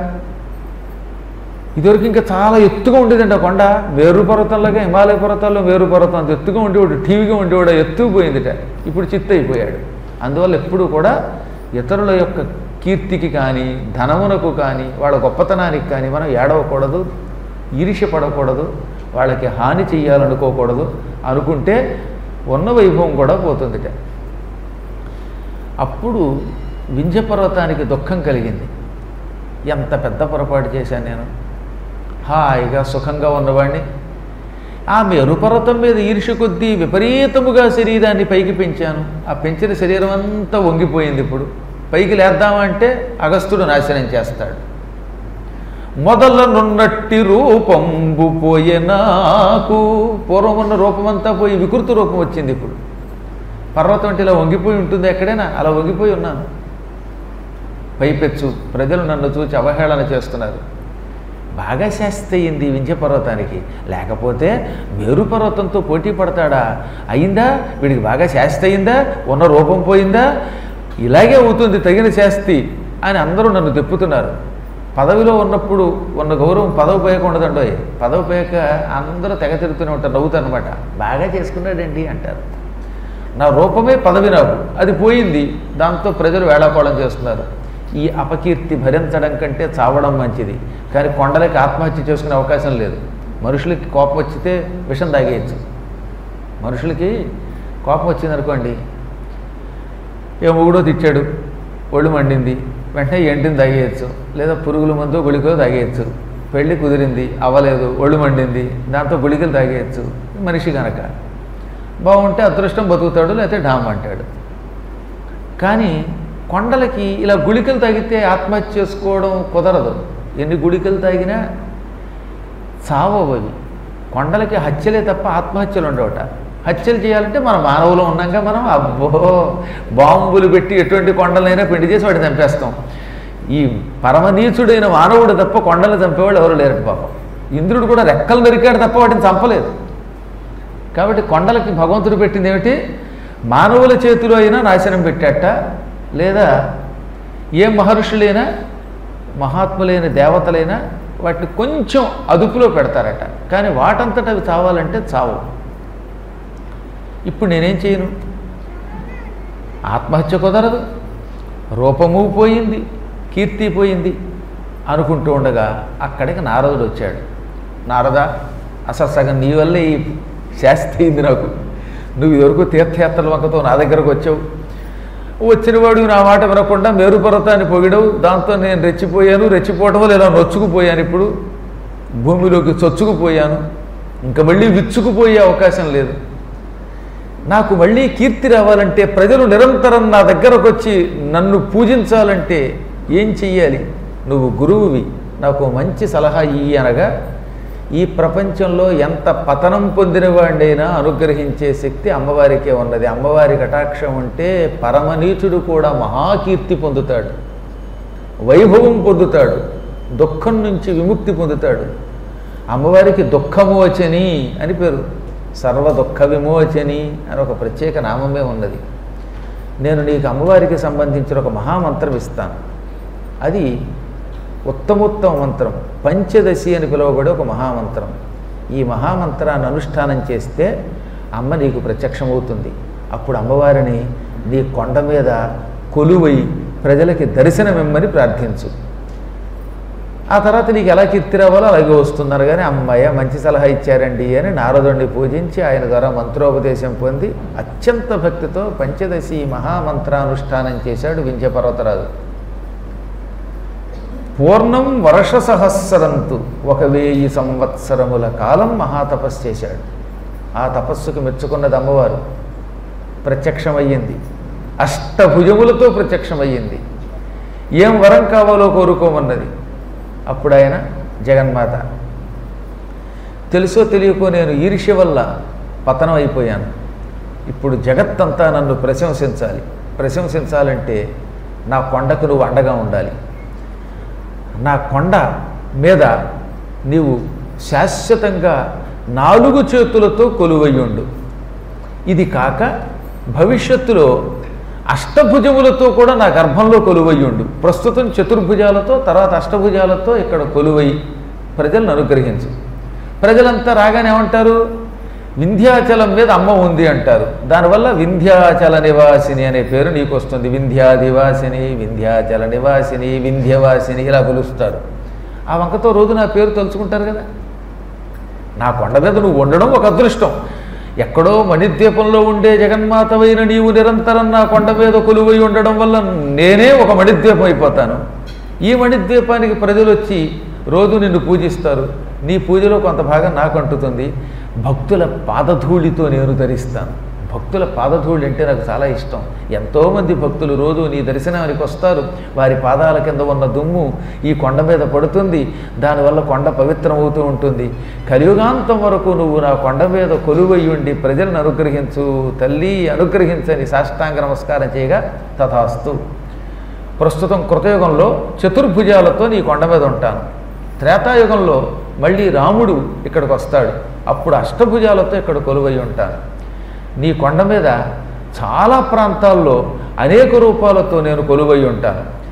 ఇదివరకు ఇంకా చాలా ఎత్తుగా ఉండేదండి ఆ కొండ. మేరు పర్వతంలాగా హిమాలయ పర్వతాల్లో మేరు పర్వతం అంత ఎత్తుగా ఉండేవాడు, టీవీగా ఉండేవాడు. ఎత్తుకు పోయిందిట, ఇప్పుడు చిత్త అయిపోయాడు. అందువల్ల ఎప్పుడూ కూడా ఇతరుల యొక్క కీర్తికి కానీ, ధనమునకు కానీ, వాళ్ళ గొప్పతనానికి కానీ మనం ఏడవకూడదు, ఈర్ష్య పడకూడదు, వాళ్ళకి హాని చెయ్యాలనుకోకూడదు. అనుకుంటే ఉన్న వైభవం కూడా పోతుందిట. అప్పుడు వింధ్యపర్వతానికి దుఃఖం కలిగింది. ఎంత పెద్ద పొరపాటు చేశాను నేను. హాయిగా సుఖంగా ఉన్నవాడిని ఆ మేరు పర్వతం మీద ఈర్ష్య కొద్దీ విపరీతముగా శరీరాన్ని పైకి పెంచాను. ఆ పెంచిన శరీరం అంతా వంగిపోయింది. ఇప్పుడు పైకి లేద్దామంటే అగస్త్యుడు నాశనం చేస్తాడు. మొదలనున్నట్టి రూపంబు పోయే నాకు, పూర్వం ఉన్న రూపమంతా పోయి వికృత రూపం వచ్చింది. ఇప్పుడు పర్వతం అంటే ఇలా వంగిపోయి ఉంటుంది ఎక్కడైనా, అలా వంగిపోయి ఉన్నాను. పైపెచ్చు ప్రజలు నన్ను చూచి అవహేళన చేస్తున్నారు. బాగా శాస్తి అయింది వింధ్యపర్వతానికి. లేకపోతే మేరు పర్వతంతో పోటీ పడతాడా? అయిందా? వీడికి బాగా శాస్తి అయిందా? ఉన్న రూపం పోయిందా? ఇలాగే అవుతుంది తగిన శాస్తి అని అందరూ నన్ను తెప్పుతున్నారు. పదవిలో ఉన్నప్పుడు ఉన్న గౌరవం పదవి పోయాక ఉండదండో. పదవి పోయాక అందరూ తెగ తిరుగుతూనే ఉంటారు, నవ్వుతారు అనమాట. బాగా చేసుకున్నాడండి అంటారు. నా రూపమే పదవి, నాకు అది పోయింది, దాంతో ప్రజలు వేళాకోళం చేస్తున్నారు. ఈ అపకీర్తి భరించడం కంటే చావడం మంచిది. కానీ కొండలకి ఆత్మహత్య చేసుకునే అవకాశం లేదు. మనుషులకి కోపం వచ్చితే విషం తాగేయచ్చు. మనుషులకి కోపం వచ్చిందనుకోండి, ఏ మొగుడో తిట్టాడు, ఒళ్ళు మండింది, వెంటనే ఎంటిని తాగేయచ్చు, లేదా పురుగుల మందు గుళికలు తాగేయచ్చు. పెళ్ళి కుదిరింది, అవ్వలేదు, ఒళ్ళు మండింది, దాంతో గుళికలు తాగేయచ్చు. మనిషి కనుక బాగుంటే అదృష్టం బతుకుతాడు, లేకపోతే డామ్ అంటాడు. కానీ కొండలకి ఇలా గుళికలు తాగితే ఆత్మహత్య చేసుకోవడం కుదరదు. ఎన్ని గుళికలు తాగినా చావవి. కొండలకి హత్యలే తప్ప ఆత్మహత్యలు ఉండవట. హత్యలు చేయాలంటే మన మానవులు ఉన్నాక మనం అబ్బో బాంబులు పెట్టి ఎటువంటి కొండలైనా పిండి చేసి వాడిని చంపేస్తాం. ఈ పరమనీచుడైన మానవుడు తప్ప కొండలు చంపేవాళ్ళు ఎవరు లేరు పాపం. ఇంద్రుడు కూడా రెక్కలు నరికాడు తప్ప వాటిని చంపలేదు. కాబట్టి కొండలకి భగవంతుడు పెట్టింది ఏమిటి? మానవుల చేతిలో అయినా నాశనం పెట్టాట, లేదా ఏ మహర్షులైనా మహాత్ములైన దేవతలైనా వాటిని కొంచెం అదుపులో పెడతారట. కానీ వాటంతట అవి చావాలంటే చావు. ఇప్పుడు నేనేం చేయను? ఆత్మహత్య కుదరదు, రూపము పోయింది, కీర్తి పోయింది అనుకుంటూ ఉండగా అక్కడికి నారదుడు వచ్చాడు. నారద, అసలు సగం నీ వల్లే ఈ శాస్తి అయింది నాకు. నువ్వు ఇదివరకు తీర్థయాత్రల వంకతో నా దగ్గరకు వచ్చావు. వచ్చినవాడు నా మాట వినకుండా మేరు పర్వతాన్ని పొగిడవు. దాంతో నేను రెచ్చిపోయాను. రెచ్చిపోవటం వల్ల ఇలా నొచ్చుకుపోయాను. ఇప్పుడు భూమిలోకి చొచ్చుకుపోయాను. ఇంకా మళ్ళీ విచ్చుకుపోయే అవకాశం లేదు. నాకు మళ్ళీ కీర్తి రావాలంటే, ప్రజలు నిరంతరం నా దగ్గరకు వచ్చి నన్ను పూజించాలంటే ఏం చెయ్యాలి? నువ్వు గురువువి, నాకు మంచి సలహా ఇయ్యి అనగా, ఈ ప్రపంచంలో ఎంత పతనం పొందిన వాడినైనా అనుగ్రహించే శక్తి అమ్మవారికే ఉన్నది. అమ్మవారి కటాక్షం ఉంటే పరమనీచుడు కూడా మహాకీర్తి పొందుతాడు, వైభవం పొందుతాడు, దుఃఖం నుంచి విముక్తి పొందుతాడు. అమ్మవారికి దుఃఖమోచని అని పేరు. సర్వ దుఃఖ విమోచని అని ఒక ప్రత్యేక నామమే ఉన్నది. నేను నీకు అమ్మవారికి సంబంధించిన ఒక మహామంత్రం ఇస్తాను. అది ఉత్తమోత్తమ మంత్రం, పంచదశి అని పిలువబడే ఒక మహామంత్రం. ఈ మహామంత్రాన్ని అనుష్ఠానం చేస్తే అమ్మ నీకు ప్రత్యక్షమవుతుంది. అప్పుడు అమ్మవారిని నీ కొండ మీద కొలువై ప్రజలకి దర్శనమిమ్మని ప్రార్థించు. ఆ తర్వాత నీకు ఎలా కీర్తి రావాలో అలాగే వస్తున్నారు. కానీ అమ్మాయ మంచి సలహా ఇచ్చారండి అని నారదుడిని పూజించి ఆయన ద్వారా మంత్రోపదేశం పొంది అత్యంత భక్తితో పంచదశి మహామంత్రానుష్ఠానం చేశాడు వింధ్య పర్వతరాజు. పూర్ణం వర్ష సహస్రంతు, 1000 సంవత్సరముల కాలం మహాతపస్సు చేశాడు. ఆ తపస్సుకు మెచ్చుకున్నది అమ్మవారు. ప్రత్యక్షమయ్యింది, అష్టభుజములతో ప్రత్యక్షమయ్యింది. ఏం వరం కావాలో కోరుకోమన్నది. అప్పుడు ఆయన, జగన్మాత, తెలుసో తెలియకో నేను ఈర్ష్య వల్ల పతనం అయిపోయాను. ఇప్పుడు జగత్తంతా నన్ను ప్రశంసించాలి. ప్రశంసించాలంటే నా కొండకు నువ్వు అండగా ఉండాలి. నా కొండ మీద నీవు శాశ్వతంగా 4 చేతులతో కొలువయ్యుండు. ఇది కాక భవిష్యత్తులో అష్టభుజములతో కూడా నా గర్భంలో కొలువయ్యుండు. ప్రస్తుతం చతుర్భుజాలతో, తర్వాత అష్టభుజాలతో ఇక్కడ కొలువై ప్రజలను అనుగ్రహించు. ప్రజలంతా రాగానే ఏమంటారు? వింధ్యాచలం మీద అమ్మ ఉంది అంటారు. దానివల్ల వింధ్యాచల నివాసిని అనే పేరు నీకు వస్తుంది. వింధ్యాదివాసిని, వింధ్యాచల నివాసిని, వింధ్యవాసిని ఇలా పిలుస్తారు. ఆ వంకతో రోజు నా పేరు తలుచుకుంటారు కదా. నా కొండ మీద నువ్వు ఉండడం ఒక అదృష్టం. ఎక్కడో మణిద్వీపంలో ఉండే జగన్మాతవైన నీవు నిరంతరం నా కొండ మీద కొలువై ఉండడం వల్ల నేనే ఒక మణిద్వీపం అయిపోతాను. ఈ మణిద్వీపానికి ప్రజలు వచ్చి రోజు నిన్ను పూజిస్తారు. నీ పూజలో కొంత భాగం నాకు అంటుతుంది. భక్తుల పాదధూళితో నేను ధరిస్తాను. భక్తుల పాదధూళి అంటే నాకు చాలా ఇష్టం. ఎంతోమంది భక్తులు రోజు నీ దర్శనానికి వస్తారు. వారి పాదాల కింద ఉన్న దుమ్ము ఈ కొండ మీద పడుతుంది. దానివల్ల కొండ పవిత్రం అవుతూ ఉంటుంది. కలియుగాంతం వరకు నువ్వు నా కొండ మీద కొలువై ఉండి ప్రజలను అనుగ్రహించు తల్లి, అనుగ్రహించని సాష్టాంగ నమస్కారం చేయగా తథాస్తు. ప్రస్తుతం కృతయుగంలో చతుర్భుజాలతో నీ కొండ మీద ఉంటాను. త్రేతాయుగంలో మళ్ళీ రాముడు ఇక్కడికి వస్తాడు. అప్పుడు అష్టభుజాలతో ఇక్కడ కొలువై ఉంటాను. నీ కొండ మీద చాలా ప్రాంతాల్లో అనేక రూపాలతో నేను కొలువై ఉంటాను.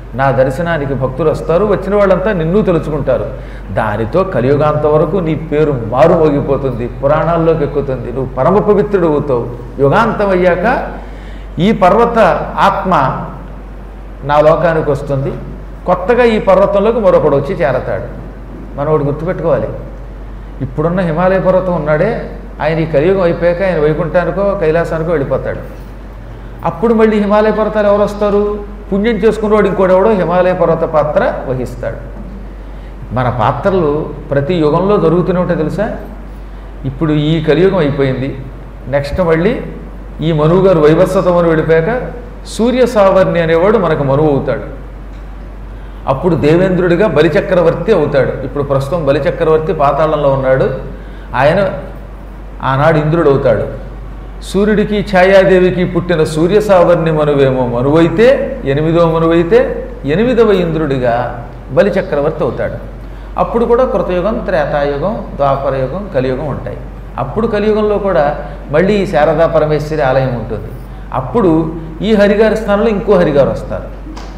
నా దర్శనానికి భక్తులు వస్తారు, వచ్చిన వాళ్ళంతా నిన్ను తెలుసుకుంటారు. దానితో కలియుగాంతం వరకు నీ పేరు మారుమోగిపోతుంది, పురాణాల్లోకి ఎక్కుతుంది, నువ్వు పరమ పవిత్రుడు అవుతావు. యుగాంతం అయ్యాక ఈ పర్వత ఆత్మ నా లోకానికి వస్తుంది, కొత్తగా ఈ పర్వతంలోకి మరొకడు వచ్చి చేరతాడు. మనం ఒకటి గుర్తుపెట్టుకోవాలి, ఇప్పుడున్న హిమాలయ పర్వతం ఉన్నాడే ఆయన ఈ కలియుగం అయిపోయాక ఆయన వైకుంఠానికో కైలాసానికో వెళ్ళిపోతాడు. అప్పుడు మళ్ళీ హిమాలయ పర్వతాలు ఎవరు వస్తారు? పుణ్యం చేసుకున్నవాడు ఇంకోడెవడో హిమాలయ పర్వత పాత్ర వహిస్తాడు. మన పాత్రలు ప్రతి యుగంలో జరుగుతూనే ఉంటాయి తెలుసా. ఇప్పుడు ఈ కలియుగం అయిపోయింది, నెక్స్ట్ మళ్ళీ ఈ మనువు గారు వైవస్వతమని వెళ్ళిపోయాక సూర్య సావర్ణి అనేవాడు మనకు మనువు అవుతాడు. అప్పుడు దేవేంద్రుడిగా బలిచక్రవర్తి అవుతాడు. ఇప్పుడు ప్రస్తుతం బలిచక్రవర్తి పాతాళంలో ఉన్నాడు, ఆయన ఆనాడు ఇంద్రుడు అవుతాడు. సూర్యుడికి ఛాయాదేవికి పుట్టిన సూర్య సావర్ణి మనువేమో మనువైతే, 8వ మనువైతే 8వ ఇంద్రుడిగా బలిచక్రవర్తి అవుతాడు. అప్పుడు కూడా కృతయుగం, త్రేతాయుగం, ద్వాపరయుగం, కలియుగం ఉంటాయి. అప్పుడు కలియుగంలో కూడా మళ్ళీ ఈ శారదా పరమేశ్వరి ఆలయం ఉంటుంది. అప్పుడు ఈ హరిగారి స్థానంలో ఇంకో హరిగారు వస్తారు.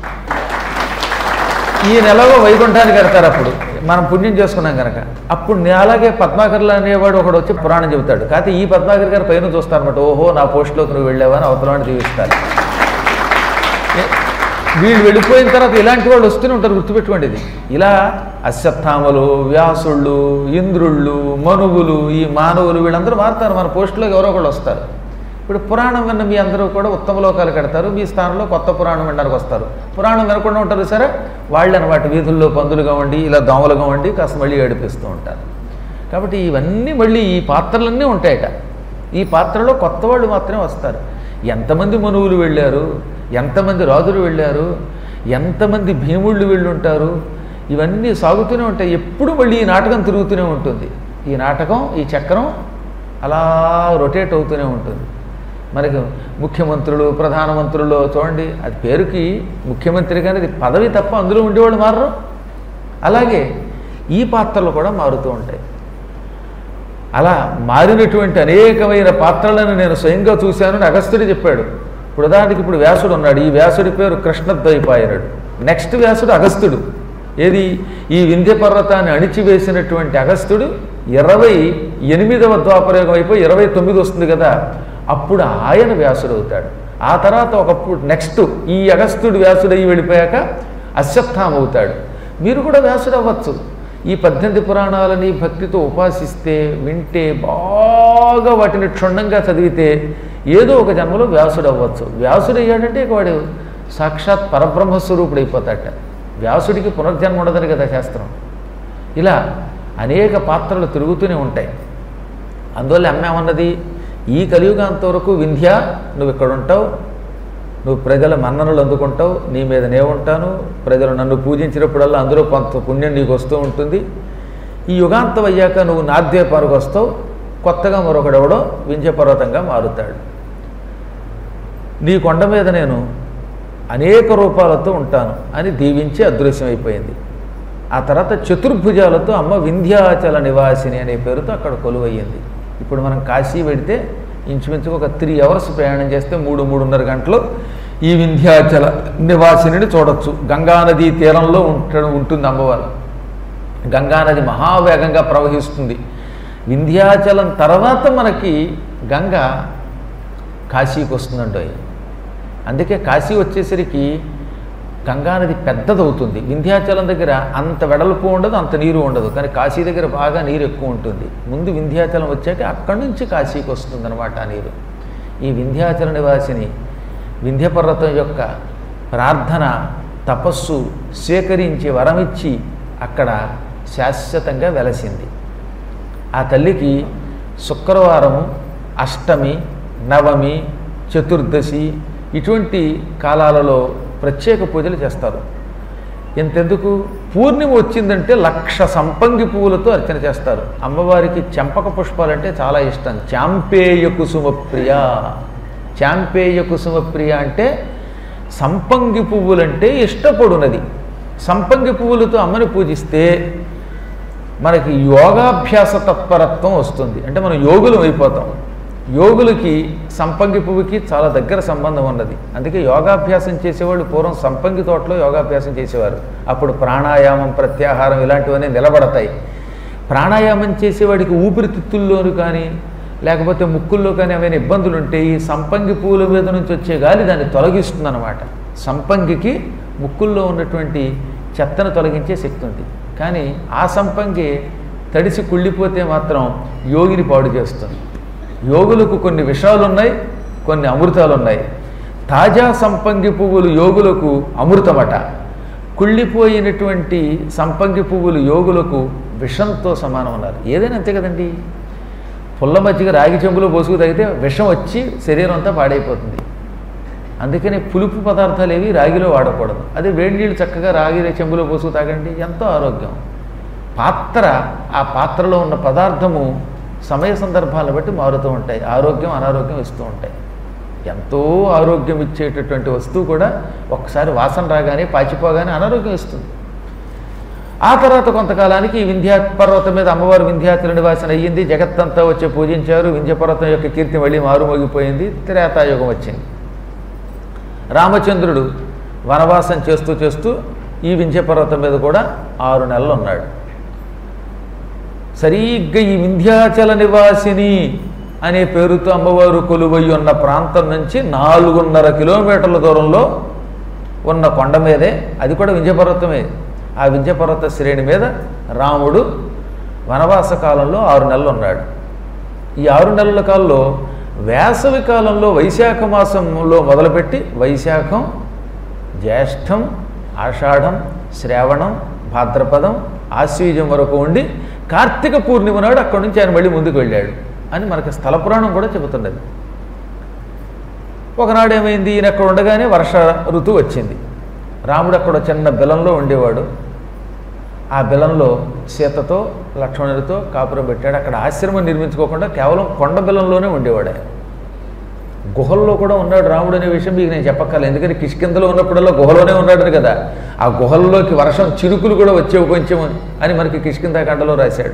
ఈ నెలలో వైకుంఠానికి వెడతారు. అప్పుడు మనం పుణ్యం చేసుకున్నాం కనుక అప్పుడు అలాగే పద్మాకర్లు అనేవాడు ఒకడు వచ్చి పురాణం చెబుతాడు. కాకపోతే ఈ పద్మాకర్ గారి పైన చూస్తారనమాట, ఓహో నా పోస్టులోకి నువ్వు వెళ్ళావని అవతలని దీవిస్తారు. వీళ్ళు వెళ్ళిపోయిన తర్వాత ఇలాంటి వాళ్ళు వస్తూనే ఉంటారు, గుర్తుపెట్టుకోండి. ఇది ఇలా అశ్వత్థామలు, వ్యాసుళ్ళు, ఇంద్రుళ్ళు, మనువులు, ఈ మానవులు వీళ్ళందరూ మారుతారు, మన పోస్టులోకి ఎవరో ఒకళ్ళు వస్తారు. ఇప్పుడు పురాణం విన్న మీ అందరూ కూడా ఉత్తమ లోకాలు కడతారు, మీ స్థానంలో కొత్త పురాణం వినడానికి వస్తారు. పురాణం వినకుండా ఉంటారు సరే, వాళ్ళు అనమాట వీధుల్లో పందులుగా ఉండి ఇలా దోమలుగా ఉండి కాస్త మళ్ళీ ఏడిపిస్తూ ఉంటారు. కాబట్టి ఇవన్నీ మళ్ళీ ఈ పాత్రలన్నీ ఉంటాయట. ఈ పాత్రలో కొత్త వాళ్ళు మాత్రమే వస్తారు. ఎంతమంది మనువులు వెళ్ళారు, ఎంతమంది రాజులు వెళ్ళారు, ఎంతమంది భీముళ్ళు వెళ్ళుంటారు, ఇవన్నీ సాగుతూనే ఉంటాయి. ఎప్పుడు మళ్ళీ ఈ నాటకం తిరుగుతూనే ఉంటుంది. ఈ నాటకం, ఈ చక్రం అలా రొటేట్ అవుతూనే ఉంటుంది. మనకు ముఖ్యమంత్రులు, ప్రధానమంత్రులు చూడండి, అది పేరుకి ముఖ్యమంత్రి కానీ అది పదవి తప్ప అందులో ఉండేవాళ్ళు మారరు. అలాగే ఈ పాత్రలు కూడా మారుతూ ఉంటాయి. అలా మారినటువంటి అనేకమైన పాత్రలను నేను స్వయంగా చూశానని అగస్త్యుడు చెప్పాడు. ఇప్పుడు ఉదాహరణకి ఇప్పుడు వ్యాసుడు ఉన్నాడు, ఈ వ్యాసుడి పేరు కృష్ణద్వైపాయనుడు. నెక్స్ట్ వ్యాసుడు అగస్త్యుడు. ఏది ఈ వింధ్య పర్వతాన్ని అణిచివేసినటువంటి అగస్త్యుడు 28వ ద్వాపరయుగం అయిపోయి 29 వస్తుంది కదా, అప్పుడు ఆయన వ్యాసుడు అవుతాడు. ఆ తర్వాత ఒకప్పుడు నెక్స్ట్ ఈ అగస్త్యుడు వ్యాసుడు అయ్యి వెళ్ళిపోయాక అశ్వత్థామ అవుతాడు. మీరు కూడా వ్యాసుడు అవ్వచ్చు. ఈ 18 పురాణాలని భక్తితో ఉపాసిస్తే, వింటే, బాగా వాటిని క్షుణ్ణంగా చదివితే ఏదో ఒక జన్మలో వ్యాసుడు అవ్వచ్చు. వ్యాసుడు అయ్యాడంటే వాడు సాక్షాత్ పరబ్రహ్మస్వరూపుడు అయిపోతాట. వ్యాసుడికి పునర్జన్మ ఉండదని కదా శాస్త్రం. ఇలా అనేక పాత్రలు తిరుగుతూనే ఉంటాయి. అందువల్ల అమ్మేమన్నది, ఈ కలియుగాంత వరకు వింధ్య నువ్వు ఇక్కడ ఉంటావు, నువ్వు ప్రజల మన్ననలు అందుకుంటావు, నీ మీద నే ఉంటాను, ప్రజలు నన్ను పూజించినప్పుడల్లా అందులో కొంత పుణ్యం నీకు వస్తూ ఉంటుంది. ఈ యుగాంతం అయ్యాక నువ్వు నాద్యపానికి వస్తావు, కొత్తగా మరొకడెవడో వింధ్య పర్వతంగా మారుతాడు. నీ కొండ మీద నేను అనేక రూపాలతో ఉంటాను అని దీవించి అదృశ్యమైపోయింది. ఆ తర్వాత చతుర్భుజాలతో అమ్మ వింధ్యాచల నివాసిని అనే పేరుతో అక్కడ కొలువయ్యింది. ఇప్పుడు మనం కాశీ వెడితే ఇంచుమించుకు ఒక 3 hours ప్రయాణం చేస్తే 3-3.5 గంటలు ఈ వింధ్యాచల నివాసిని చూడొచ్చు. గంగానదీ తీరంలో ఉంటుంది అమ్మవారు. గంగానది మహావేగంగా ప్రవహిస్తుంది. వింధ్యాచలం తర్వాత మనకి గంగ కాశీకి వస్తుందండి. అందుకే కాశీ వచ్చేసరికి గంగానది పెద్దదవుతుంది. వింధ్యాచలం దగ్గర అంత వెడల్పు ఉండదు, అంత నీరు ఉండదు, కానీ కాశీ దగ్గర బాగా నీరు ఎక్కువ ఉంటుంది. ముందు వింధ్యాచలం వచ్చాక అక్కడి నుంచి కాశీకి వస్తుంది అనమాట ఆ నీరు. ఈ వింధ్యాచల నివాసిని వింధ్య పర్వతం యొక్క ప్రార్థన, తపస్సు స్వీకరించి వరమిచ్చి అక్కడ శాశ్వతంగా వెలసింది. ఆ తల్లికి శుక్రవారము, అష్టమి, నవమి, చతుర్దశి ఇటువంటి కాలాలలో ప్రత్యేక పూజలు చేస్తారు. ఎంతెందుకు, పూర్ణిమ వచ్చిందంటే 1,00,000 సంపంగి పువ్వులతో అర్చన చేస్తారు. అమ్మవారికి చెంపక పుష్పాలంటే చాలా ఇష్టం. చాంపేయ కుసుమప్రియ. చాంపేయ కుసుమప్రియ అంటే సంపంగి పువ్వులంటే ఇష్టపడునది. సంపంగి పువ్వులతో అమ్మని పూజిస్తే మనకి యోగాభ్యాస తత్పరత్వం వస్తుంది. అంటే మనం యోగులం అయిపోతాం. యోగులకి సంపంగి పువ్వుకి చాలా దగ్గర సంబంధం ఉన్నది. అందుకే యోగాభ్యాసం చేసేవాళ్ళు పూర్వం సంపంగి తోటలో యోగాభ్యాసం చేసేవారు. అప్పుడు ప్రాణాయామం, ప్రత్యాహారం ఇలాంటివన్నీ నిలబడతాయి. ప్రాణాయామం చేసేవాడికి ఊపిరితిత్తుల్లోనూ కానీ లేకపోతే ముక్కుల్లో కానీ ఏమైనా ఇబ్బందులు ఉంటే ఈ సంపంగి పువ్వుల మీద నుంచి వచ్చే గాలి దాన్ని తొలగిస్తుందన్నమాట. సంపంగికి ముక్కుల్లో ఉన్నటువంటి చెత్తను తొలగించే శక్తి ఉంది. కానీ ఆ సంపంగి తడిసి కుళ్ళిపోతే మాత్రం యోగిని పాడు చేస్తుంది. యోగులకు కొన్ని విషాలు ఉన్నాయి, కొన్ని అమృతాలు ఉన్నాయి. తాజా సంపంగి పువ్వులు యోగులకు అమృతమట. కుళ్ళిపోయినటువంటి సంపంగి పువ్వులు యోగులకు విషంతో సమానం అన్నారు. ఏదైనా అంతే కదండి. పుల్ల మజ్జిగ రాగి చెంబులో పోసుకు తాగితే విషం వచ్చి శరీరం అంతా పాడైపోతుంది. అందుకని పులుపు పదార్థాలు ఏవి రాగిలో వాడకూడదు. అదే వేడి నీళ్ళు చక్కగా రాగి చెంబులో పోసుకు తాగండి, ఎంతో ఆరోగ్యం. పాత్ర, ఆ పాత్రలో ఉన్న పదార్థము సమయ సందర్భాలను బట్టి మారుతూ ఉంటాయి. ఆరోగ్యం అనారోగ్యం ఇస్తూ ఉంటాయి. ఎంతో ఆరోగ్యం ఇచ్చేటటువంటి వస్తువు కూడా ఒక్కసారి వాసన రాగానే పాచిపోగానే అనారోగ్యం ఇస్తుంది. ఆ తర్వాత కొంతకాలానికి ఈ వింధ్యా పర్వతం మీద అమ్మవారు వింధ్యాచల నివాసన అయ్యింది. జగత్తంతా వచ్చి పూజించారు. వింధ్య పర్వతం యొక్క కీర్తి మళ్ళీ మారుమోగిపోయింది. త్రేతాయుగం వచ్చింది. రామచంద్రుడు వనవాసం చేస్తూ చేస్తూ ఈ వింధ్య పర్వతం మీద కూడా 6 నెలలు ఉన్నాడు. సరిగ్గా ఈ వింధ్యాచల నివాసిని అనే పేరుతో అమ్మవారు కొలువై ఉన్న ప్రాంతం నుంచి 4.5 కిలోమీటర్ల దూరంలో ఉన్న కొండ మీదే, అది కూడా వింధ్యపర్వతమే. ఆ వింధ్యపర్వత శ్రేణి మీద రాముడు వనవాస కాలంలో 6 నెలలు ఉన్నాడు. ఈ 6 నెలల కాలంలో వేసవి కాలంలో వైశాఖ మాసంలో మొదలుపెట్టి వైశాఖం, జ్యేష్టం, ఆషాఢం, శ్రావణం, భాద్రపదం, ఆశ్వీజం వరకు ఉండి కార్తీక పూర్ణిమ నాడు అక్కడి నుంచి ఆయన మళ్ళీ ముందుకు వెళ్ళాడు అని మనకి స్థల పురాణం కూడా చెబుతున్నది. ఒకనాడు ఏమైంది, ఈయన అక్కడ ఉండగానే వర్ష ఋతువు వచ్చింది. రాముడు అక్కడ చిన్న బెలంలో ఉండేవాడు. ఆ బెలంలో సీతతో లక్ష్మణుడితో కాపురం పెట్టాడు. అక్కడ ఆశ్రమం నిర్మించుకోకుండా కేవలం కొండ బెలంలోనే ఉండేవాడు. ఆయన గుహల్లో కూడా ఉన్నాడు రాముడు అనే విషయం మీకు నేను చెప్పక్కర్లేదు. ఎందుకంటే కిష్కిందలో ఉన్నప్పుడల్లా గుహలోనే ఉన్నాడు కదా. ఆ గుహల్లోకి వర్షం చిరుకులు కూడా వచ్చేవి కొంచెం అని మనకి కిష్కిందాకాండలో రాశాడు.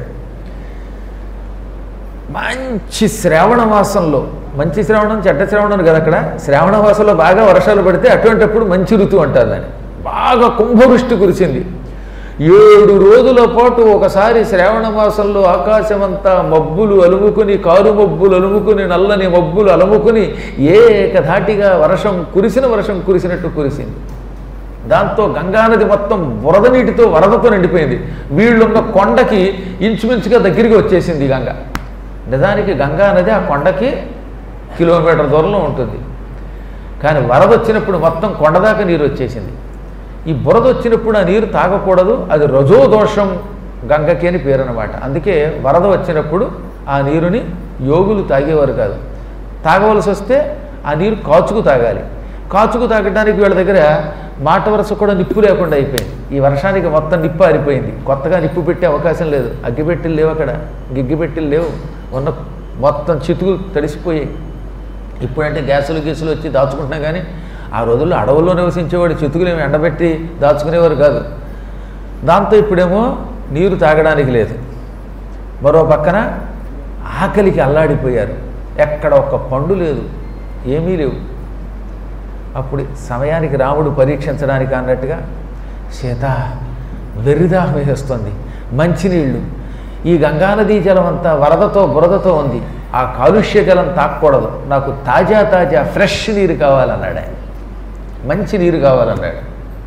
మంచి శ్రావణ మాసంలో, మంచి శ్రావణం చెడ్డ శ్రావణం కదా, అక్కడ శ్రావణ మాసంలో బాగా వర్షాలు పడితే అటువంటిప్పుడు మంచి ఋతువు అంటారు దాన్ని. బాగా కుంభవృష్టి కురిసింది. 7 రోజుల పాటు ఒకసారి శ్రావణ మాసంలో ఆకాశమంతా మబ్బులు అలుముకుని, కారు మబ్బులు అలుముకుని, నల్లని మబ్బులు అలుముకుని ఏకధాటిగా వర్షం కురిసినట్టు కురిసింది. దాంతో గంగానది మొత్తం బురద నీటితో, వరదతో నిండిపోయింది. వీళ్ళున్న కొండకి ఇంచుమించుగా దగ్గరికి వచ్చేసింది గంగ. నిజానికి గంగానది ఆ కొండకి కిలోమీటర్ దూరంలో ఉంటుంది. కానీ వరద వచ్చినప్పుడు మొత్తం కొండదాకా నీరు వచ్చేసింది. ఈ బురద వచ్చినప్పుడు ఆ నీరు తాగకూడదు, అది రజోదోషం గంగకి అని పేరు అనమాట. అందుకే వరద వచ్చినప్పుడు ఆ నీరుని యోగులు తాగేవారు కాదు. తాగవలసి వస్తే ఆ నీరు కాచుకు తాగాలి. కాచుకు తాగడానికి వీళ్ళ దగ్గర మాట వరస కూడా నిప్పు లేకుండా అయిపోయింది. ఈ వర్షానికి మొత్తం నిప్పు ఆరిపోయింది. కొత్తగా నిప్పు పెట్టే అవకాశం లేదు. అగ్గిపెట్టెలు లేవు, అక్కడ గిగ్గిపెట్టెలు లేవు. ఉన్న మొత్తం చితుకులు తడిసిపోయాయి. ఇప్పుడంటే గ్యాసులు వచ్చి దాచుకుంటున్నా కానీ ఆ రోజుల్లో అడవుల్లో నివసించేవాడు చితుకులు ఏమి ఎండబెట్టి దాచుకునేవారు కాదు. దాంతో ఇప్పుడేమో నీరు తాగడానికి లేదు. మరో పక్కన ఆకలికి అల్లాడిపోయారు. ఎక్కడ ఒక్క పండు లేదు, ఏమీ లేవు. అప్పుడు సమయానికి రాముడు పరీక్షించడానికి అన్నట్టుగా, సీత వెర్రిదాహం వేస్తుంది, మంచినీళ్ళు, ఈ గంగానదీ జలం అంతా వరదతో బురదతో ఉంది, ఆ కాలుష్య జలం తాకూడదు, నాకు తాజా ఫ్రెష్ నీరు కావాలన్నాడు ఆయన. మంచి నీరు కావాలన్నాడు.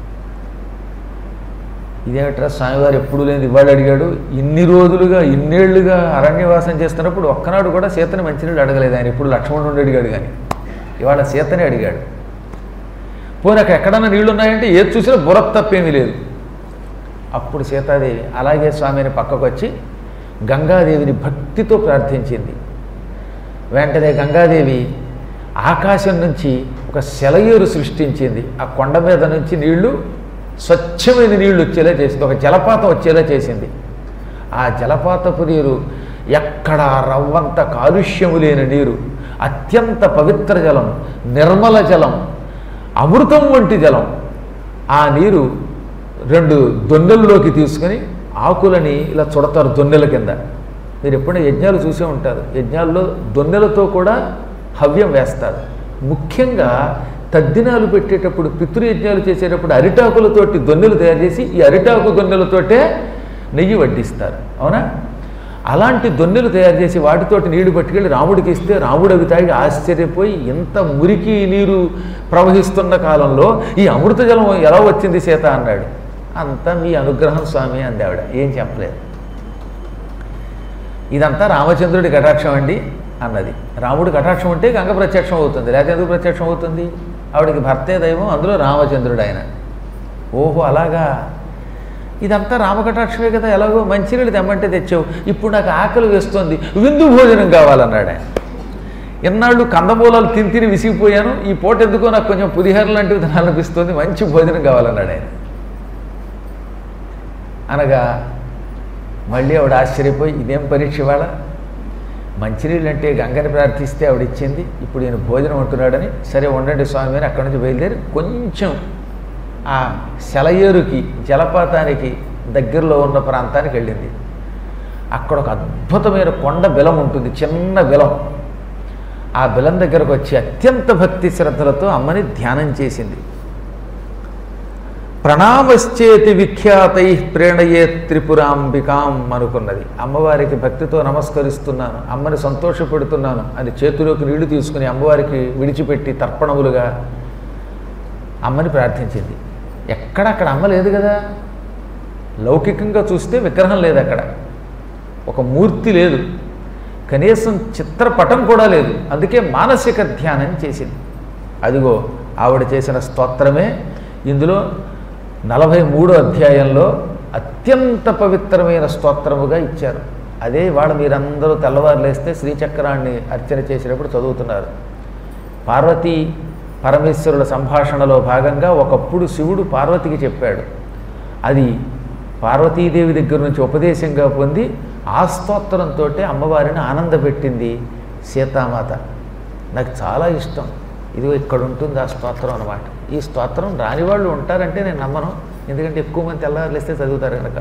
ఇదేమిట్రా స్వామివారు ఎప్పుడు లేని ఇవాడు అడిగాడు. ఇన్ని రోజులుగా, ఇన్నేళ్లుగా అరణ్యవాసం చేస్తున్నప్పుడు ఒక్కనాడు కూడా సీతని మంచినీళ్ళు అడగలేదు ఆయన. ఇప్పుడు లక్ష్మణుడు అడిగాడు, కానీ ఇవాళ సీతని అడిగాడు. పోనీ అక్కడ ఎక్కడన్నా నీళ్లు ఉన్నాయంటే ఏది చూసినా బురద తప్పేమీ లేదు. అప్పుడు సీతాదేవి అలాగే స్వామిని పక్కకు వచ్చి గంగాదేవిని భక్తితో ప్రార్థించింది. వెంటనే గంగాదేవి ఆకాశం నుంచి ఒక సెలయేరు సృష్టించింది. ఆ కొండ మీద నుంచి నీళ్లు, స్వచ్ఛమైన నీళ్లు వచ్చేలా చేసింది. ఒక జలపాతం వచ్చేలా చేసింది. ఆ జలపాతపు నీరు ఎక్కడ రవ్వంత కాలుష్యము లేని నీరు, అత్యంత పవిత్ర జలం, నిర్మల జలం, అమృతం వంటి జలం. ఆ నీరు 2 దొన్నెల్లోకి తీసుకుని ఆకులని ఇలా చుడతారు దొన్నెల కింద. మీరు ఎప్పుడైనా యజ్ఞాలు చూసే ఉంటారు. యజ్ఞాల్లో దొన్నెలతో కూడా హవ్యం వేస్తారు. ముఖ్యంగా తద్దినాలు పెట్టేటప్పుడు, పితృయజ్ఞాలు చేసేటప్పుడు అరిటాకులతోటి దొన్నెలు తయారు చేసి ఈ అరిటాకు దొన్నెలతోటే నెయ్యి వడ్డిస్తారు. అవునా? అలాంటి దొన్నెలు తయారు చేసి వాటితోటి నీళ్లు పట్టుకెళ్ళి రాముడికి ఇస్తే రాముడు అవి తాగి ఆశ్చర్యపోయి, ఇంత మురికి నీరు ప్రవహిస్తున్న కాలంలో ఈ అమృత జలం ఎలా వచ్చింది సీత అన్నాడు. అంతా మీ అనుగ్రహం స్వామి అంది ఆవిడ. ఏం చెప్పలేదు. ఇదంతా రామచంద్రుడి కటాక్షం అండి అన్నది. రాముడి కటాక్షం ఉంటే గంగ ప్రత్యక్షం అవుతుంది, లేకపోతే ఎందుకు ప్రత్యక్షం అవుతుంది? ఆవిడికి భర్తే దైవం, అందులో రామచంద్రుడు ఆయన. ఓహో అలాగా, ఇదంతా రామకటాక్షమే కదా, ఎలాగో మంచినీళ్ళు తెమ్మంటే తెచ్చావు, ఇప్పుడు నాకు ఆకలి వేస్తుంది, విందు భోజనం కావాలన్నాడు ఆయన. ఎన్నాళ్ళు కందమూలాలు తిని విసిగిపోయాను, ఈ పూట ఎందుకో నాకు కొంచెం పులిహోర లాంటివి తినాలనిపిస్తుంది, మంచి భోజనం కావాలన్నాడు ఆయన. అనగా మళ్ళీ ఆవిడ ఆశ్చర్యపోయి, ఇదేం పరీక్ష ఇవాళ, మంచినీళ్ళు అంటే గంగని ప్రార్థిస్తే ఆవిడ ఇచ్చింది, ఇప్పుడు ఈయన భోజనం ఉంటున్నాడని, సరే ఉండండి స్వామి అని అక్కడి నుంచి బయలుదేరి కొంచెం ఆ సెలయేరుకి జలపాతానికి దగ్గరలో ఉన్న ప్రాంతానికి వెళ్ళింది. అక్కడ ఒక అద్భుతమైన కొండ బిలం ఉంటుంది, చిన్న బిలం. ఆ బిలం దగ్గరకు వచ్చి అత్యంత భక్తి శ్రద్ధలతో అమ్మని ధ్యానం చేసింది. ప్రణామశ్చేతి విఖ్యాతై ప్రేణయే త్రిపురాంబికాం అనుకున్నది. అమ్మవారికి భక్తితో నమస్కరిస్తున్నాను, అమ్మని సంతోషపెడుతున్నాను అని చేతిలోకి నీళ్లు తీసుకుని అమ్మవారికి విడిచిపెట్టి తర్పణములుగా అమ్మని ప్రార్థించింది. ఎక్కడక్కడ అమ్మ లేదు కదా, లౌకికంగా చూస్తే విగ్రహం లేదు, అక్కడ ఒక మూర్తి లేదు, కనీసం చిత్రపటం కూడా లేదు. అందుకే మానసిక ధ్యానం చేసింది. అదిగో ఆవిడ చేసిన స్తోత్రమే ఇందులో 43వ అధ్యాయంలో అత్యంత పవిత్రమైన స్తోత్రముగా ఇచ్చారు. అదే ఇవాళ మీరందరూ తెల్లవారు లేస్తే శ్రీచక్రాన్ని అర్చన చేసినప్పుడు చదువుతున్నారు. పార్వతీ పరమేశ్వరుల సంభాషణలో భాగంగా ఒకప్పుడు శివుడు పార్వతికి చెప్పాడు. అది పార్వతీదేవి దగ్గర నుంచి ఉపదేశంగా పొంది ఆ స్తోత్రంతో అమ్మవారిని ఆనందపెట్టింది సీతామాత. నాకు చాలా ఇష్టం. ఇదిగో ఇక్కడ ఉంటుంది ఆ స్తోత్రం అన్నమాట. ఈ స్తోత్రం రాని వాళ్ళు ఉంటారంటే నేను నమ్మను, ఎందుకంటే ఎక్కువ మంది తెల్లవారులేస్తే చదువుతారు కనుక.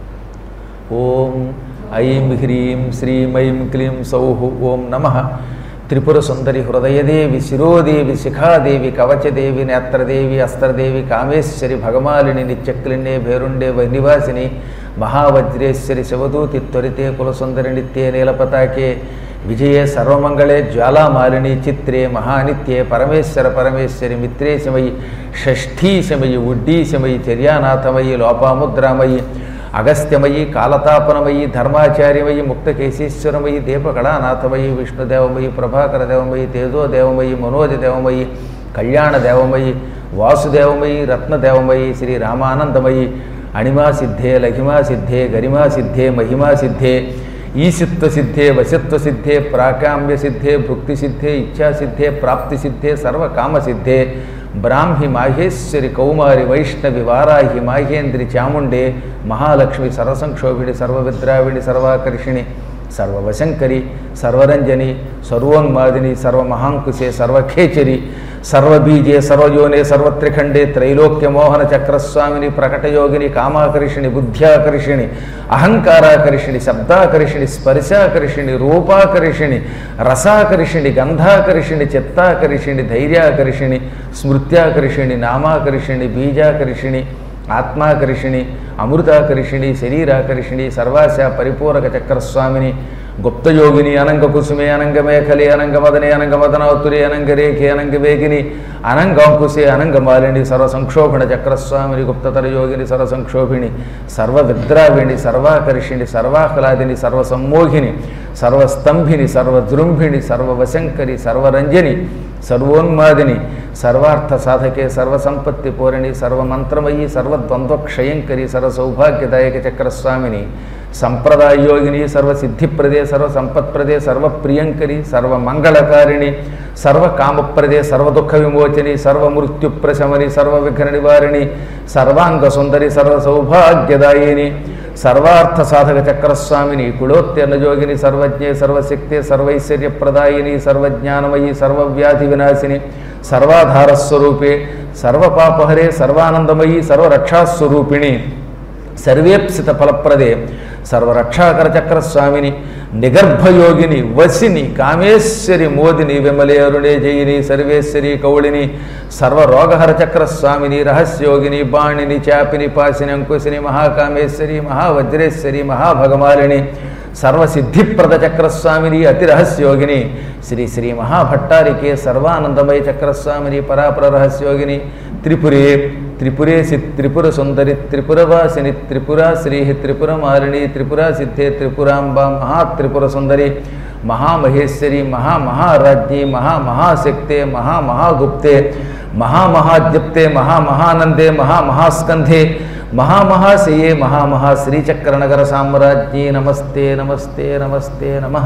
ఓం ఐం హ్రీం శ్రీం ఐం క్లీం సౌః ఓం నమః త్రిపుర సుందరి హృదయదేవి శిరోదేవి శిఖాదేవి కవచదేవి నేత్రదేవి అస్త్రదేవి కామేశ్వరి భగమాలిని నిత్యక్లిన్నే భేరుండే వైనివాసిని మహావజ్రేశ్వరి శివదూతి త్వరితే కులసుందరి నిత్యే నీలపతాకే విజయే సర్వమంగళే జ్వాలామాలిని చిత్రే మహానిత్యే పరమేశ్వర పరమేశ్వరి మిత్రేశమయి షష్ఠీశమయి ఉడ్డీశమయి చర్యానాథమయి లోపాముద్రామయి అగస్త్యమయి కాలతాపనమయి ధర్మాచార్యమయి ముక్తకేశీశ్వరమయి దీపకళానాథమయి విష్ణుదేవమయి ప్రభాకరదేవమయి తేజోదేవమయి మనోజదేవమయి కళ్యాణదేవమయి వాసుదేవమయి రత్నదేవమయి శ్రీరామానందమయి అణిమాసిద్ధే లఘిమాసిద్ధే గరిమాసిద్ధే మహిమాసిద్ధే ఈశిత్వసిద్ధే వశత్వసిద్ధే ప్రాకామ్యసిద్ధే భుక్తిసిద్ధే ఇచ్ఛాసిద్ధే ప్రాప్తిసిద్ధే సర్వకామసిద్ధే బ్రాహ్మి మాహేశ్వరి కౌమారి వైష్ణవి వారాహి మాహేంద్రి చాముండే మహాలక్ష్మి సర్వసంక్షోభిణి సర్వవిద్రావిణి సర్వాకర్షిణి సర్వవశంకరి సర్వరంజని సర్వోన్మాదిని సర్వమహాంకుశే సర్వఖేచరి సర్వబీజే సర్వయోనే సర్వత్రిఖండే త్రైలోక్యమోహన చక్రస్వామిని ప్రకటయోగిని కామాకర్షిణి బుద్ధ్యాకర్షిణి అహంకారాకర్షిణి శబ్దాకర్షిణి స్పర్శాకర్షిణి రూపాకర్షిణి రసాకర్షిణి గంధాకర్షిణి చిత్తాకర్షిణి ధైర్యాకర్షిణి స్మృత్యాకర్షిణి నామాకర్షిణి బీజాకర్షిణి ఆత్మాకర్షిణి అమృతాకర్షిణి శరీరాకర్షిణి సర్వాశ పరిపూరక చక్రస్వామిని గుప్తయోగిని అనంగకుసుమే అనంగమేఖలే అనంగమదనే అనంగమదనాతురే అనంగరేఖే అనంగవేగిని అనంగాంకుశే అనంగమాలిని సర్వసంక్షోభణ చక్రస్వామిని గుప్తతర యోగిని సర్వసంక్షోభిణి సర్వవిద్రావిణి సర్వాకర్షిణి సర్వాహ్లాదిని సర్వసమ్మోహిని సర్వస్తంభిని సర్వజృంభిణి సర్వవశంకరి సర్వరంజని సర్వోన్మాదిని సర్వార్థ సాధకే సర్వసంపత్తి పూరణి సర్వమంత్రమయీ సర్వద్వంద్వక్షయంకరి సర్వసౌభాగ్యదాయక చక్రస్వామిని సంప్రదాయోగిని సర్వసిద్ధిప్రదే సర్వసంపత్ప్రదే సర్వప్రియంకరి సర్వమంగళకారిణి సర్వకామప్రదే సర్వదుఃఖ విమోచని సర్వమృత్యుప్రశమని సర్వవిఘ్న నివారిణి సర్వాంగ సుందరి సర్వసౌభాగ్యదాయిని సర్వార్థ సాధక చక్రస్వామిని కులోత్తేర్ణయోగిని సర్వజ్ఞే సర్వశక్తే సర్వైశ్వర్యప్రదాయిని సర్వజ్ఞానమయీ సర్వవ్యాధి వినాశిని సర్వాధారస్వరూపే సర్వపాపహరే సర్వానందమయీ సర్వరక్షాస్వరూపిణి సర్వేప్సిత ఫలప్రదే సర్వరక్షాకర చక్రస్వామిని నిగర్భయోగిని వసిని కామేశ్వరి మోదిని విమలేరుణే జయిని సర్వేశ్వరి కౌళిని సర్వరోగహర చక్రస్వామిని రహస్యోగిని బాణిని చాపిని పాసిని అంకుశిని మహాకామేశ్వరి మహావజ్రేశ్వరి మహాభగమాలిని సర్వసిద్ధిప్రద చక్రస్వామిని అతిరహస్యోగిని శ్రీ శ్రీ మహాభట్టారికే సర్వానందమయ చక్రస్వామిని పరాపర రహస్యోగిని త్రిపురే త్రిపురేసి త్రిపుర సుందరి త్రిపురవాసిని త్రిపురా శ్రీ త్రిపురమాలిని త్రిపురా సిద్ధే త్రిపురాంబ మహాత్రిపుర సుందరి మహామహేశ్వరి మహామహారాజ్ఞి మహామహాశక్తే మహామహాగుప్తే మహామహాద్యుప్తే మహామహానందే మహామహాస్కంధే మహామహాశయే మహామహాశ్రీచక్రనగర సామ్రాజ్ఞి నమస్తే నమస్తే నమస్తే నమః.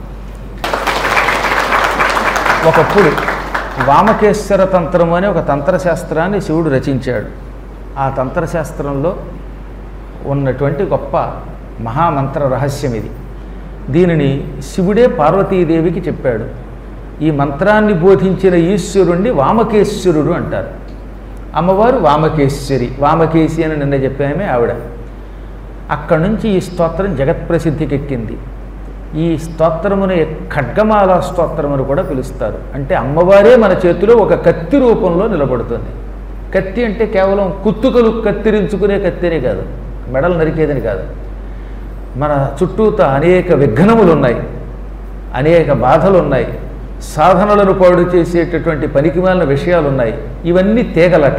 ఒకప్పుడు వామకేశ్వర తంత్రం అనే ఒక తంత్రశాస్త్రాన్ని శివుడు రచించాడు. ఆ తంత్రశాస్త్రంలో ఉన్నటువంటి గొప్ప మహామంత్ర రహస్యం ఇది. దీనిని శివుడే పార్వతీదేవికి చెప్పాడు. ఈ మంత్రాన్ని బోధించిన ఈశ్వరుణ్ణి వామకేశ్వరుడు అంటారు. అమ్మవారు వామకేశ్వరి, వామకేశి అని నిన్న చెప్పామే ఆవిడ. అక్కడి నుంచి ఈ స్తోత్రం జగత్ప్రసిద్ధికెక్కింది. ఈ స్తోత్రముని ఖడ్గమాల స్తోత్రమును కూడా పిలుస్తారు. అంటే అమ్మవారే మన చేతిలో ఒక కత్తి రూపంలో నిలబడుతుంది. కత్తి అంటే కేవలం కుత్తుకలు కత్తిరించుకునే కత్తినే కాదు, మెడలు నరికేదని కాదు. మన చుట్టూత అనేక విఘ్నములు ఉన్నాయి, అనేక బాధలు ఉన్నాయి, సాధనలను పాడు చేసేటటువంటి పనికిమాలిన విషయాలు ఉన్నాయి. ఇవన్నీ తీగలట.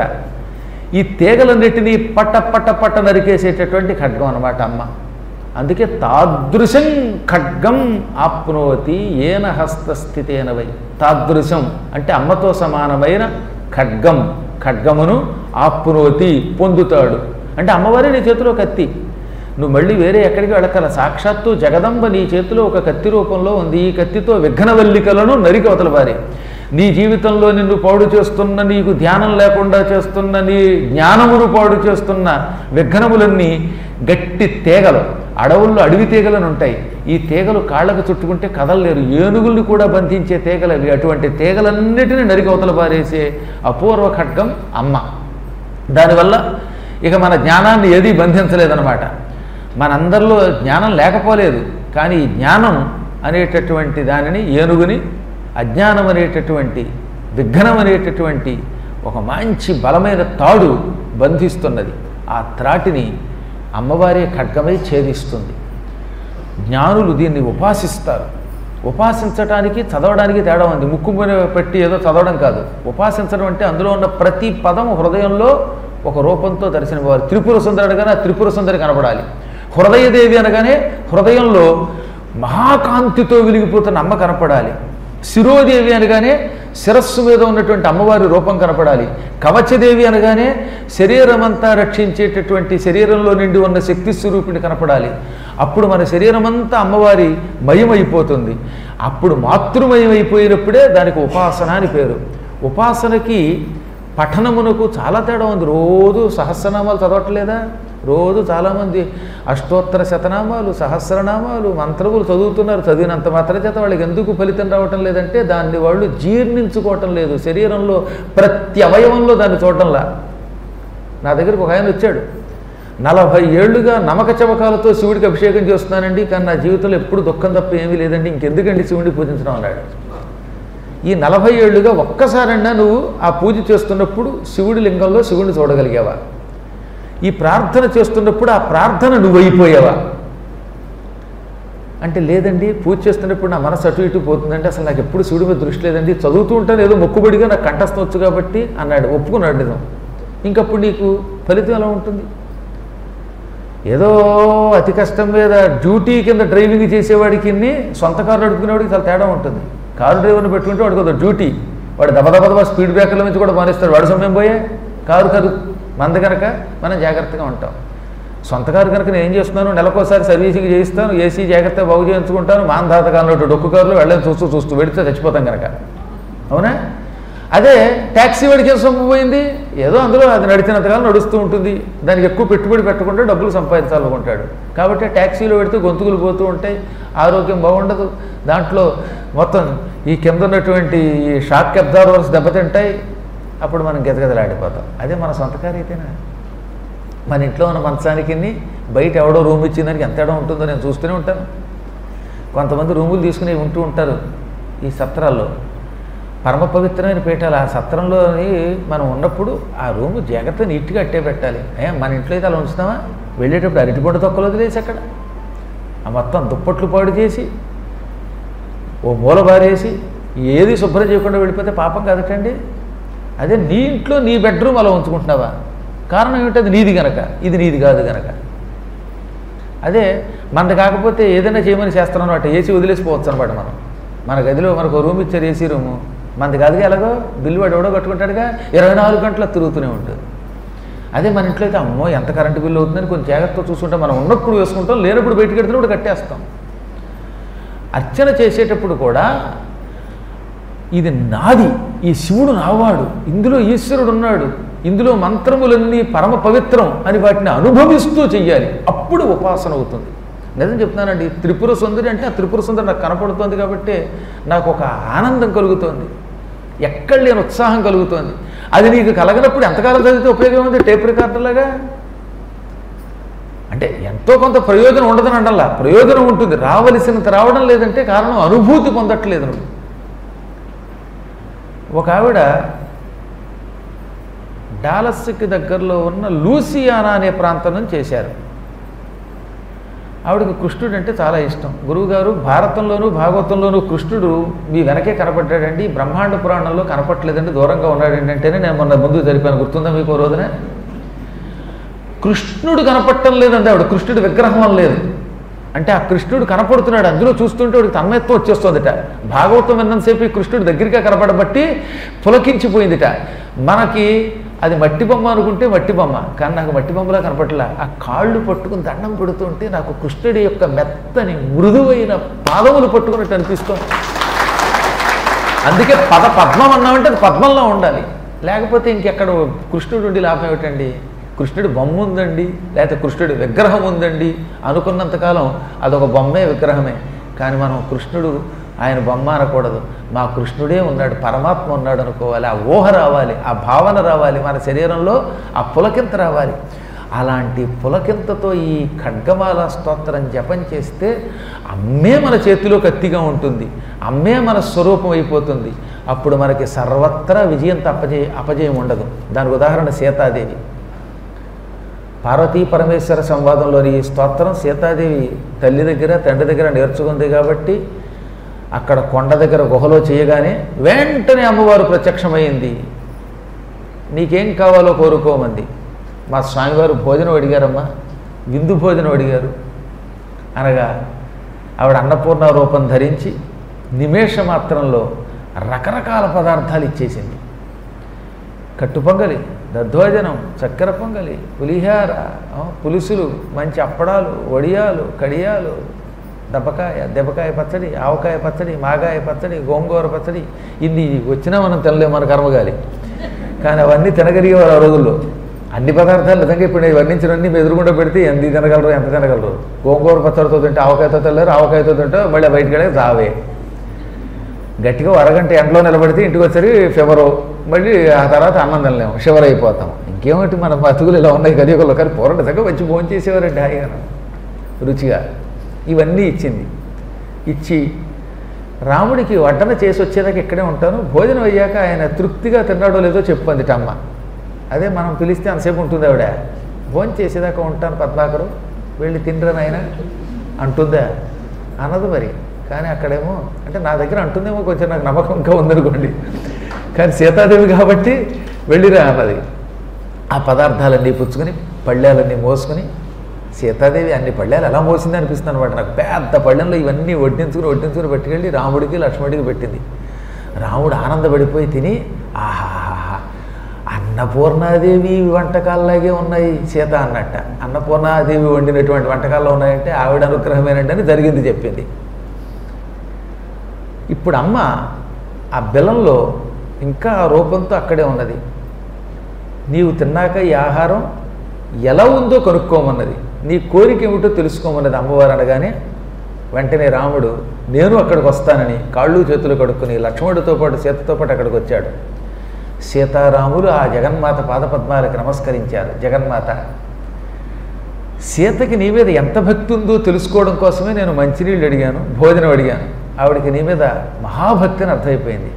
ఈ తీగలన్నిటినీ పట్ట పట్ట పట్ట నరికేసేటటువంటి ఖడ్గం అన్నమాట అమ్మ. అందుకే తాదృశం ఖడ్గం ఆప్నోతి ఏన హస్తస్థితేన వై. తాదృశం అంటే అమ్మతో సమానమైన ఖడ్గం, ఖడ్గమును ఆప్నోతి పొందుతాడు. అంటే అమ్మవారే నీ చేతిలో కత్తి, నువ్వు మళ్ళీ వేరే ఎక్కడికి వెళ్ళకల. సాక్షాత్తు జగదంబ నీ చేతిలో ఒక కత్తి రూపంలో ఉంది. ఈ కత్తితో విఘ్నవల్లికలను నరికి అవతల వారి. నీ జీవితంలో నిన్ను పాడు చేస్తున్న, నీకు ధ్యానం లేకుండా చేస్తున్న, నీ జ్ఞానమును పాడు చేస్తున్న విఘ్నములన్నీ గట్టి తీగలు, అడవుల్లో అడవి తీగలను ఉంటాయి. ఈ తీగలు కాళ్ళకు చుట్టుకుంటే కదలలేరు. ఏనుగుల్ని కూడా బంధించే తీగలు అవి. అటువంటి తీగలన్నిటినీ నరికి అవతల పారేసే అపూర్వ ఖడ్గం అమ్మ. దానివల్ల ఇక మన జ్ఞానాన్ని ఏదీ బంధించలేదన్నమాట. మనందరిలో జ్ఞానం లేకపోలేదు, కానీ ఈ జ్ఞానం అనేటటువంటి దానిని, ఏనుగుని అజ్ఞానం అనేటటువంటి విఘ్నం అనేటటువంటి ఒక మంచి బలమైన తాడు బంధిస్తున్నది. ఆ త్రాటిని అమ్మవారే ఖడ్గమై ఛేదిస్తుంది. జ్ఞానులు దీన్ని ఉపాసిస్తారు. ఉపాసించటానికి చదవడానికి తేడా ఉంది. ముక్కు మీద పెట్టి ఏదో చదవడం కాదు. ఉపాసించడం అంటే అందులో ఉన్న ప్రతి పదం హృదయంలో ఒక రూపంతో దర్శనమివ్వాలి. త్రిపుర సుందరి అనగానే ఆ త్రిపుర సుందరి కనపడాలి. హృదయదేవి అనగానే హృదయంలో మహాకాంతితో వెలిగిపోతున్న అమ్మ కనపడాలి. శిరోదేవి అనగానే శిరస్సు మీద ఉన్నటువంటి అమ్మవారి రూపం కనపడాలి. కవచదేవి అనగానే శరీరమంతా రక్షించేటటువంటి శరీరంలో నిండి ఉన్న శక్తి స్వరూపిణి కనపడాలి. అప్పుడు మన శరీరమంతా అమ్మవారి మయమైపోతుంది. అప్పుడు మాతృమయమైపోయినప్పుడే దానికి ఉపాసన అని పేరు. ఉపాసనకి పఠనమునకు చాలా తేడా ఉంది. రోజు సహస్రనామాలు చదవట్లేదా? రోజు చాలామంది అష్టోత్తర శతనామాలు, సహస్రనామాలు, మంత్రములు చదువుతున్నారు. చదివినంత మాత్రం చేత వాళ్ళకి ఎందుకు ఫలితం రావటం లేదంటే దాన్ని వాళ్ళు జీర్ణించుకోవటం లేదు. శరీరంలో ప్రతి అవయవంలో దాన్ని చూడటంలా. నా దగ్గరికి ఒక ఆయన వచ్చాడు. 40 ఏళ్లుగా నమక చమకాలతో శివుడికి అభిషేకం చేస్తున్నానండి, కానీ నా జీవితంలో ఎప్పుడు దుఃఖం తప్ప ఏమీ లేదండి, ఇంకెందుకండి శివుడిని పూజించడం అన్నాడు. ఈ 40 ఏళ్లుగా ఒక్కసారన్నా నువ్వు ఆ పూజ చేస్తున్నప్పుడు శివుడి లింగంలో శివుడిని చూడగలిగావా? ఈ ప్రార్థన చేస్తున్నప్పుడు ఆ ప్రార్థన నువ్వైపోయావా అంటే లేదండి, పూజ చేస్తున్నప్పుడు నా మనసు అటు ఇటు పోతుందంటే అసలు నాకు ఎప్పుడు శివుడి మీద దృష్టి లేదండి, చదువుతూ ఉంటాను ఏదో మొక్కుబడిగా నాకు కంఠస్థం వచ్చు కాబట్టి అన్నాడు. ఒప్పుకున్నాడు నిజం. ఇంకప్పుడు నీకు ఫలితం ఎలా ఉంటుంది? ఏదో అతి కష్టం మీద డ్యూటీ కింద డ్రైవింగ్ చేసేవాడికి సొంత కారు నడుపుకునేవాడికి చాలా తేడా ఉంటుంది. కారు డ్రైవర్ని పెట్టుకుంటే వాడికి ఒక డ్యూటీ, వాడు దబదబదబా స్పీడ్ బ్రేకర్ల నుంచి కూడా మానేస్తాడు. వాడు సమయం పోయే కారు కాదు మంద కనుక మనం జాగ్రత్తగా ఉంటాం. సొంత కారు కనుక నేను ఏం చేస్తున్నాను, నెలకోసారి సర్వీసింగ్ చేయిస్తాను, ఏసీ జాగ్రత్తగా బాగు చేయించుకుంటాను. మాంధాతకాలంలో డొక్కు కారులో వెళ్ళని చూస్తూ వెడితే చచ్చిపోతాం కనుక. అవునా? అదే ట్యాక్సీ వాడికి ఏం సొమ్ము పోయింది? ఏదో అందులో అది నడిచినంతకాలం నడుస్తూ ఉంటుంది. దానికి ఎక్కువ పెట్టుబడి పెట్టకుండా డబ్బులు సంపాదించాలనుకుంటాడు. కాబట్టి ట్యాక్సీలో పెడితే గొంతుకులు పోతూ ఉంటాయి, ఆరోగ్యం బాగుండదు. దాంట్లో మొత్తం ఈ కింద ఉన్నటువంటి షాక్ అబ్జార్వర్స్ దెబ్బతింటాయి. అప్పుడు మనం గెదగెదలాడిపోతాం. అదే మన సొంత కారు అయితేనా? మన ఇంట్లో ఉన్న మంచానికి బయట ఎవడో రూమ్ ఇచ్చిందానికి ఎంత తేడా ఉంటుందో నేను చూస్తూనే ఉంటాను. కొంతమంది రూములు తీసుకుని ఉంటూ ఉంటారు ఈ సత్రాల్లో. పరమ పవిత్రమైన పీఠాలు. ఆ సత్రంలోని మనం ఉన్నప్పుడు ఆ రూము జాగ్రత్త నీట్గా అట్టే పెట్టాలి. మన ఇంట్లో అయితే అలా ఉంచుతామా? వెళ్ళేటప్పుడు అరటిపండు తొక్కలు వదిలేసి అక్కడ ఆ మొత్తం దుప్పట్లు పాడు చేసి ఓ మూల బారేసి ఏది శుభ్రం చేయకుండా వెళ్ళిపోతే పాపం కదటండి. అదే నీ ఇంట్లో నీ బెడ్రూమ్ అలా ఉంచుకుంటున్నావా? కారణం ఏమిటి? అది నీది గనక, ఇది నీది కాదు గనక. అదే మనది కాకపోతే ఏదైనా చేయమని చేస్తాం అనమాట. ఏసీ వదిలేసిపోవచ్చు అనమాట. మన గదిలో మనకు రూమ్ ఇచ్చారు, ఏసీ రూము. మనది కాదుగా, ఎలాగో బిల్లు వాడు ఎవడో కట్టుకుంటాడుగా, 24 గంటలు తిరుగుతూనే ఉంటుంది. అదే మన ఇంట్లో అయితే అమ్మో ఎంత కరెంటు బిల్లు అవుతుందని కొంచెం జాగ్రత్తగా చూసుకుంటాం. మనం ఉన్నప్పుడు వేసుకుంటాం, లేనప్పుడు బయటికి వెళ్తున్నప్పుడు కట్టేస్తాం. అర్చన చేసేటప్పుడు కూడా ఇది నాది, ఈ శివుడు నావాడు, ఇందులో ఈశ్వరుడు ఉన్నాడు, ఇందులో మంత్రములన్నీ పరమ పవిత్రం అని వాటిని అనుభవిస్తూ చెయ్యాలి. అప్పుడు ఉపాసన అవుతుంది. నిజం చెప్తున్నానండి. త్రిపుర సుందరి అంటే ఆ త్రిపుర సుందరి నాకు కనపడుతోంది కాబట్టి నాకు ఒక ఆనందం కలుగుతోంది, ఎక్కడ లేని ఉత్సాహం కలుగుతోంది. అది నీకు కలగనప్పుడు ఎంతకాలం చదివితే ఉపయోగం ఉంది? టేప్ రికార్డులాగా. అంటే ఎంతో కొంత ప్రయోజనం ఉండదని అంటల్లా, ప్రయోజనం ఉంటుంది. రావలసినంత రావడం లేదంటే కారణం అనుభూతి పొందట్లేదు నువ్వు. ఒక ఆవిడ డాలస్కి దగ్గరలో ఉన్న లూసియానా అనే ప్రాంతం నుంచి చేశారు. ఆవిడకి కృష్ణుడు అంటే చాలా ఇష్టం. గురువుగారు భారతంలోనూ భాగవతంలోనూ కృష్ణుడు మీ వెనకే కనపడ్డాడండి, బ్రహ్మాండ పురాణంలో కనపట్లేదండి, దూరంగా ఉన్నాడండి అంటేనే నేను మొన్న ముందు జరిపాను. గుర్తుందా మీకు రోజున? కృష్ణుడు కనపడటం లేదండి ఆవిడ. కృష్ణుడు విగ్రహం లేదు అంటే ఆ కృష్ణుడు కనపడుతున్నాడు, అందులో చూస్తుంటే వాడికి తన్మయత్వం వచ్చేస్తుందిట. భాగవతం విన్నంతసేపు ఈ కృష్ణుడు దగ్గరగా కనపడబట్టి పులకించిపోయిందిట. మనకి అది మట్టి బొమ్మ అనుకుంటే మట్టి బొమ్మ, కానీ నాకు మట్టి బొమ్మలా కనపట్లా. ఆ కాళ్ళు పట్టుకుని దండం పెడుతుంటే నాకు కృష్ణుడి యొక్క మెత్తని మృదువైన పాదములు పట్టుకున్నట్టు అనిపిస్తుంది. అందుకే పద్మం అన్నామంటే అది పద్మంలో ఉండాలి, లేకపోతే ఇంకెక్కడ కృష్ణుడు ఉండి లాభం ఏమిటండి? కృష్ణుడి బొమ్మ ఉందండి, లేకపోతే కృష్ణుడి విగ్రహం ఉందండి అనుకున్నంతకాలం అదొక బొమ్మే విగ్రహమే. కానీ మనం కృష్ణుడు ఆయన బొమ్మ అనకూడదు, మా కృష్ణుడే ఉన్నాడు, పరమాత్మ ఉన్నాడు అనుకోవాలి. ఆ ఊహ రావాలి, ఆ భావన రావాలి, మన శరీరంలో ఆ పులకింత రావాలి. అలాంటి పులకింతతో ఈ ఖడ్గమాల స్తోత్రం జపం చేస్తే అమ్మే మన చేతిలో కత్తిగా ఉంటుంది, అమ్మే మన స్వరూపం అయిపోతుంది. అప్పుడు మనకి సర్వత్రా విజయం అపజయం ఉండదు. దానికి ఉదాహరణ సీతాదేవి. పార్వతీ పరమేశ్వర సంవాదంలోని ఈ స్తోత్రం సీతాదేవి తల్లి దగ్గర తండ్రి దగ్గర నేర్చుకుంది కాబట్టి అక్కడ కొండ దగ్గర గుహలో చేయగానే వెంటనే అమ్మవారు ప్రత్యక్షమైంది. నీకేం కావాలో కోరుకోమంది. మా స్వామివారు భోజనం అడిగారమ్మా, విందు భోజనం అడిగారు అనగా ఆవిడ అన్నపూర్ణ రూపం ధరించి నిమేష మాత్రంలో రకరకాల పదార్థాలు ఇచ్చేసింది. కట్టు పొంగలి, దద్దోజనం, చక్కెర పొంగలి, పులిహార, పులుసులు, మంచి అప్పడాలు, వడియాలు, కడియాలు, దెబ్బకాయ పచ్చడి, ఆవకాయ పచ్చడి, మాగాయ పచ్చడి, గోంగూర పచ్చడి. ఇన్ని వచ్చినా మనం తినలేము, మన కర్మగాలి. కానీ అవన్నీ తినగలిగేవారు ఆ రోజుల్లో. అన్ని పదార్థాలు నిజంగా ఇప్పుడు వర్ణించినవన్నీ ఎదురుగుండా పెడితే ఎంత తినగలరు, ఎంత తినగలరు. గోంగూర పచ్చడితో తింటే ఆవకాయతో తినలేరు, ఆవకాయతో తింటే మళ్ళీ బయటకెళ్ళి రావే. గట్టిగా అరగంట ఎండలో నిలబడితే ఇంటికి వచ్చి ఫీవరు, మళ్ళీ ఆ తర్వాత అన్నం తినలేము, షివర్ అయిపోతాం. ఇంకేమిటి మన బతుకులు ఇలా ఉన్నాయి కలియుగంలో. కానీ పూర్వం నిజంగా వచ్చి భోజనం చేసేవారండి హాయిగా రుచిగా. ఇవన్నీ ఇచ్చింది. ఇచ్చి రాముడికి వడ్డన చేసి వచ్చేదాకా ఇక్కడే ఉంటాను, భోజనం అయ్యాక ఆయన తృప్తిగా తిన్నాడో లేదో చెప్పందిట అమ్మ. అదే మనం పిలిస్తే అంతసేపు ఉంటుంది ఆవిడ. భోజనం చేసేదాకా ఉంటాను పద్మాకరు, వెళ్ళి తినరని ఆయన అంటుందా? అన్నది మరి. కానీ అక్కడేమో అంటే నా దగ్గర అంటుందేమో, కొంచెం నాకు నమ్మకం ఇంకా ఉందనుకోండి. కానీ సీతాదేవి కాబట్టి వెళ్ళిరా అన్నది. ఆ పదార్థాలన్నీ పుచ్చుకొని పళ్ళాలన్నీ మోసుకొని సీతాదేవి అన్ని పళ్ళాలు ఎలా మోసింది అనిపిస్తుంది అనమాట నాకు. పెద్ద పళ్ళెంలో ఇవన్నీ వడ్డించుకుని పట్టుకెళ్ళి రాముడికి లక్ష్మణుడికి పెట్టింది. రాముడు ఆనందపడిపోయి తిని ఆహాహా అన్నపూర్ణాదేవి వంటకాల్లాగే ఉన్నాయి సీత అన్నట్ట. అన్నపూర్ణాదేవి వండినటువంటి వంటకాల్లో ఉన్నాయంటే ఆవిడ అనుగ్రహమేనండి అని జరిగింది చెప్పింది. ఇప్పుడు అమ్మ ఆ బెల్లంలో ఇంకా ఆ రూపంతో అక్కడే ఉన్నది. నీవు తిన్నాక ఈ ఆహారం ఎలా ఉందో కనుక్కోమన్నది, నీ కోరిక ఏమిటో తెలుసుకోమన్నది అమ్మవారు. అనగానే వెంటనే రాముడు నేను అక్కడికి వస్తానని కాళ్ళు చేతులు కడుక్కుని లక్ష్మణుడితో పాటు సీతతో పాటు అక్కడికి వచ్చాడు. సీతారాములు ఆ జగన్మాత పాదపద్మాలకు నమస్కరించారు. జగన్మాత సీతకి నీ మీద ఎంత భక్తి ఉందో తెలుసుకోవడం కోసమే నేను మంచినీళ్ళు అడిగాను, భోజనం అడిగాను. ఆవిడకి నీ మీద మహాభక్తి అని అర్థమైపోయింది.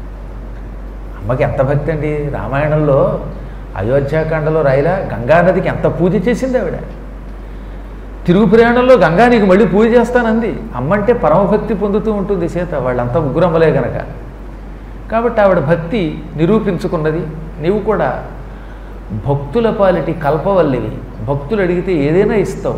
అమ్మకి ఎంత భక్తి అండి! రామాయణంలో అయోధ్యాకాండలో రాయిలా గంగానదికి ఎంత పూజ చేసింది ఆవిడ. తిరుగు ప్రయాణంలో గంగా నీకు మళ్ళీ పూజ చేస్తానంది. అమ్మంటే పరమభక్తి పొందుతూ ఉంటుంది సీత, వాళ్ళంతా ముగ్గురమ్మలే గనక. కాబట్టి ఆవిడ భక్తి నిరూపించుకున్నది. నీవు కూడా భక్తుల పాలిటి కల్పవల్లివి. భక్తులు అడిగితే ఏదైనా ఇస్తావు.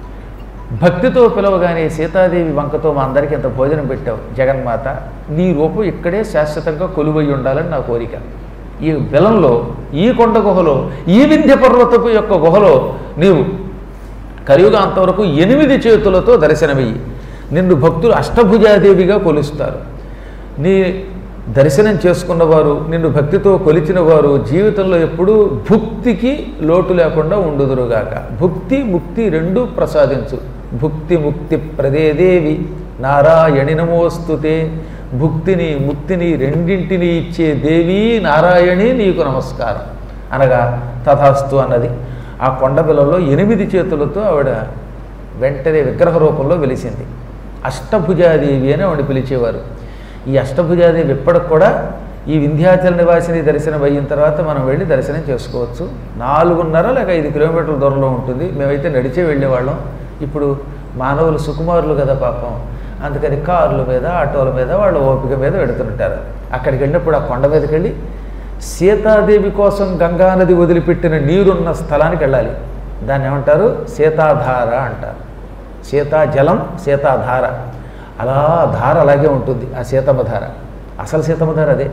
భక్తితో పిలవగానే సీతాదేవి వంకతో మా అందరికీ ఎంత భోజనం పెట్టావు. జగన్మాత, నీ రూపం ఇక్కడే శాశ్వతంగా కొలువై ఉండాలని నా కోరిక. ఈ బెలంలో, ఈ కొండ గుహలో, ఈ వింధ్య పర్వతపు యొక్క గుహలో నీవు కలియుగాంతం వరకు 8 చేతులతో దర్శనమయ్యి నిన్ను భక్తులు అష్టభుజాదేవిగా కొలుస్తారు. నీ దర్శనం చేసుకున్నవారు, నిన్ను భక్తితో కొలిచిన వారు జీవితంలో ఎప్పుడూ భుక్తికి లోటు లేకుండా ఉండుదురుగాక. భుక్తి ముక్తి రెండూ ప్రసాదించు. భుక్తి ముక్తి ప్రదేదేవి నారాయణి నమోస్తుతే. భుక్తిని ముక్తిని రెండింటిని ఇచ్చే దేవి నారాయణి నీకు నమస్కారం అనగా తథాస్తు అన్నది. ఆ కొండబిలలో 8 చేతులతో ఆవిడ వెంటనే విగ్రహ రూపంలో వెలిసింది. అష్టభుజాదేవి అని ఆవిడ పిలిచేవారు. ఈ అష్టభుజాదేవి ఇప్పటికి కూడా ఈ వింధ్యాచల నివాసిని దర్శనం అయిన తర్వాత మనం వెళ్ళి దర్శనం చేసుకోవచ్చు. 4.5 లేక 5 కిలోమీటర్ల దూరంలో ఉంటుంది. మేమైతే నడిచే వెళ్ళేవాళ్ళం. ఇప్పుడు మానవులు సుకుమారులు కదా పాపం, అందుకని కార్ల మీద, ఆటోల మీద, వాళ్ళ ఓపిక మీద వెడుతుంటారు. అక్కడికి వెళ్ళినప్పుడు ఆ కొండ మీదకి వెళ్ళి సీతాదేవి కోసం గంగానది వదిలిపెట్టిన నీరున్న స్థలానికి వెళ్ళాలి. దాన్ని ఏమంటారు? సీతాధార అంటారు. సీతాజలం, సీతాధార. అలా ధార అలాగే ఉంటుంది. ఆ సీతమ్మధార, అసలు సీతమ్మధార అదే.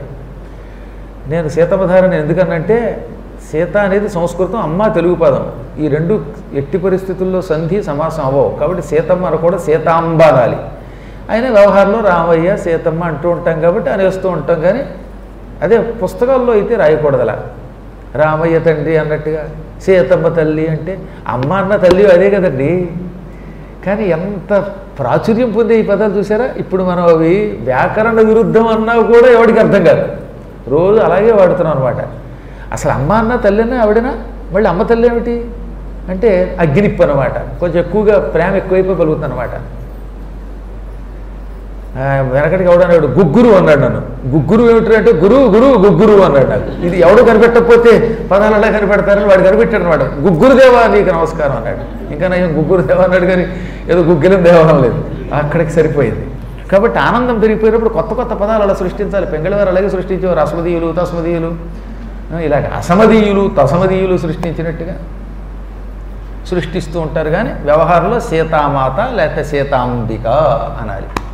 నేను సీతమ్మధారని ఎందుకనంటే సీత అనేది సంస్కృతం, అమ్మ తెలుగు పదం. ఈ రెండు ఎట్టి పరిస్థితుల్లో సంధి సమాసం అవ్వవు. కాబట్టి సీతమ్మ అనకూడదు, సీతాంబ అనాలి. అయినా వ్యవహారంలో రామయ్య సీతమ్మ అంటూ ఉంటాం కాబట్టి అనేస్తూ ఉంటాం. కానీ అదే పుస్తకాల్లో అయితే రాయకూడదు అలా. రామయ్య తండ్రి అన్నట్టుగా సీతమ్మ తల్లి అంటే అమ్మ అన్న తల్లి అదే కదండి. కానీ ఎంత ప్రాచుర్యం పొందే ఈ పదాలు చూసారా? ఇప్పుడు మనం అవి వ్యాకరణ విరుద్ధం అన్నా కూడా ఎవడికి అర్థం కాదు. రోజు అలాగే వాడుతున్నాం అనమాట. అసలు అమ్మ అన్న తల్లి అన్నా ఆవిడనా? మళ్ళీ అమ్మ తల్లి ఏమిటి అంటే అగ్నిప్పు అనమాట. కొంచెం ఎక్కువగా ప్రేమ ఎక్కువైపోయి కలుగుతుంది అనమాట. వెనకటికి ఎవడన్నాడు గుగ్గురు అన్నాడు నన్ను. గుగ్గురు ఏమిటి అంటే గురువు గురువు గుగ్గురు అన్నాడు నాకు. ఇది ఎవడు కనిపెట్టకపోతే పదాలు అలా కనిపెడతారని వాడు కనిపెట్టాడు అనమాట. గుగ్గురుదేవా నీకు నమస్కారం అన్నాడు. ఇంకా నేను గుగ్గురుదేవా అన్నాడు కానీ ఏదో గుగ్గిలం దేవనం లేదు, అక్కడికి సరిపోయింది. కాబట్టి ఆనందం పెరిగిపోయినప్పుడు కొత్త కొత్త పదాలు అలా సృష్టించాలి. పెంగళవారు అలాగే సృష్టించేవారు. రసమదీయులు, తస్మదీయులు, ఇలాగ అసమదీయులు, తసమదీయులు సృష్టించినట్టుగా సృష్టిస్తూ ఉంటారు. కానీ వ్యవహారంలో సీతామాత లేకపోతే సీతాంబిక అనాలి.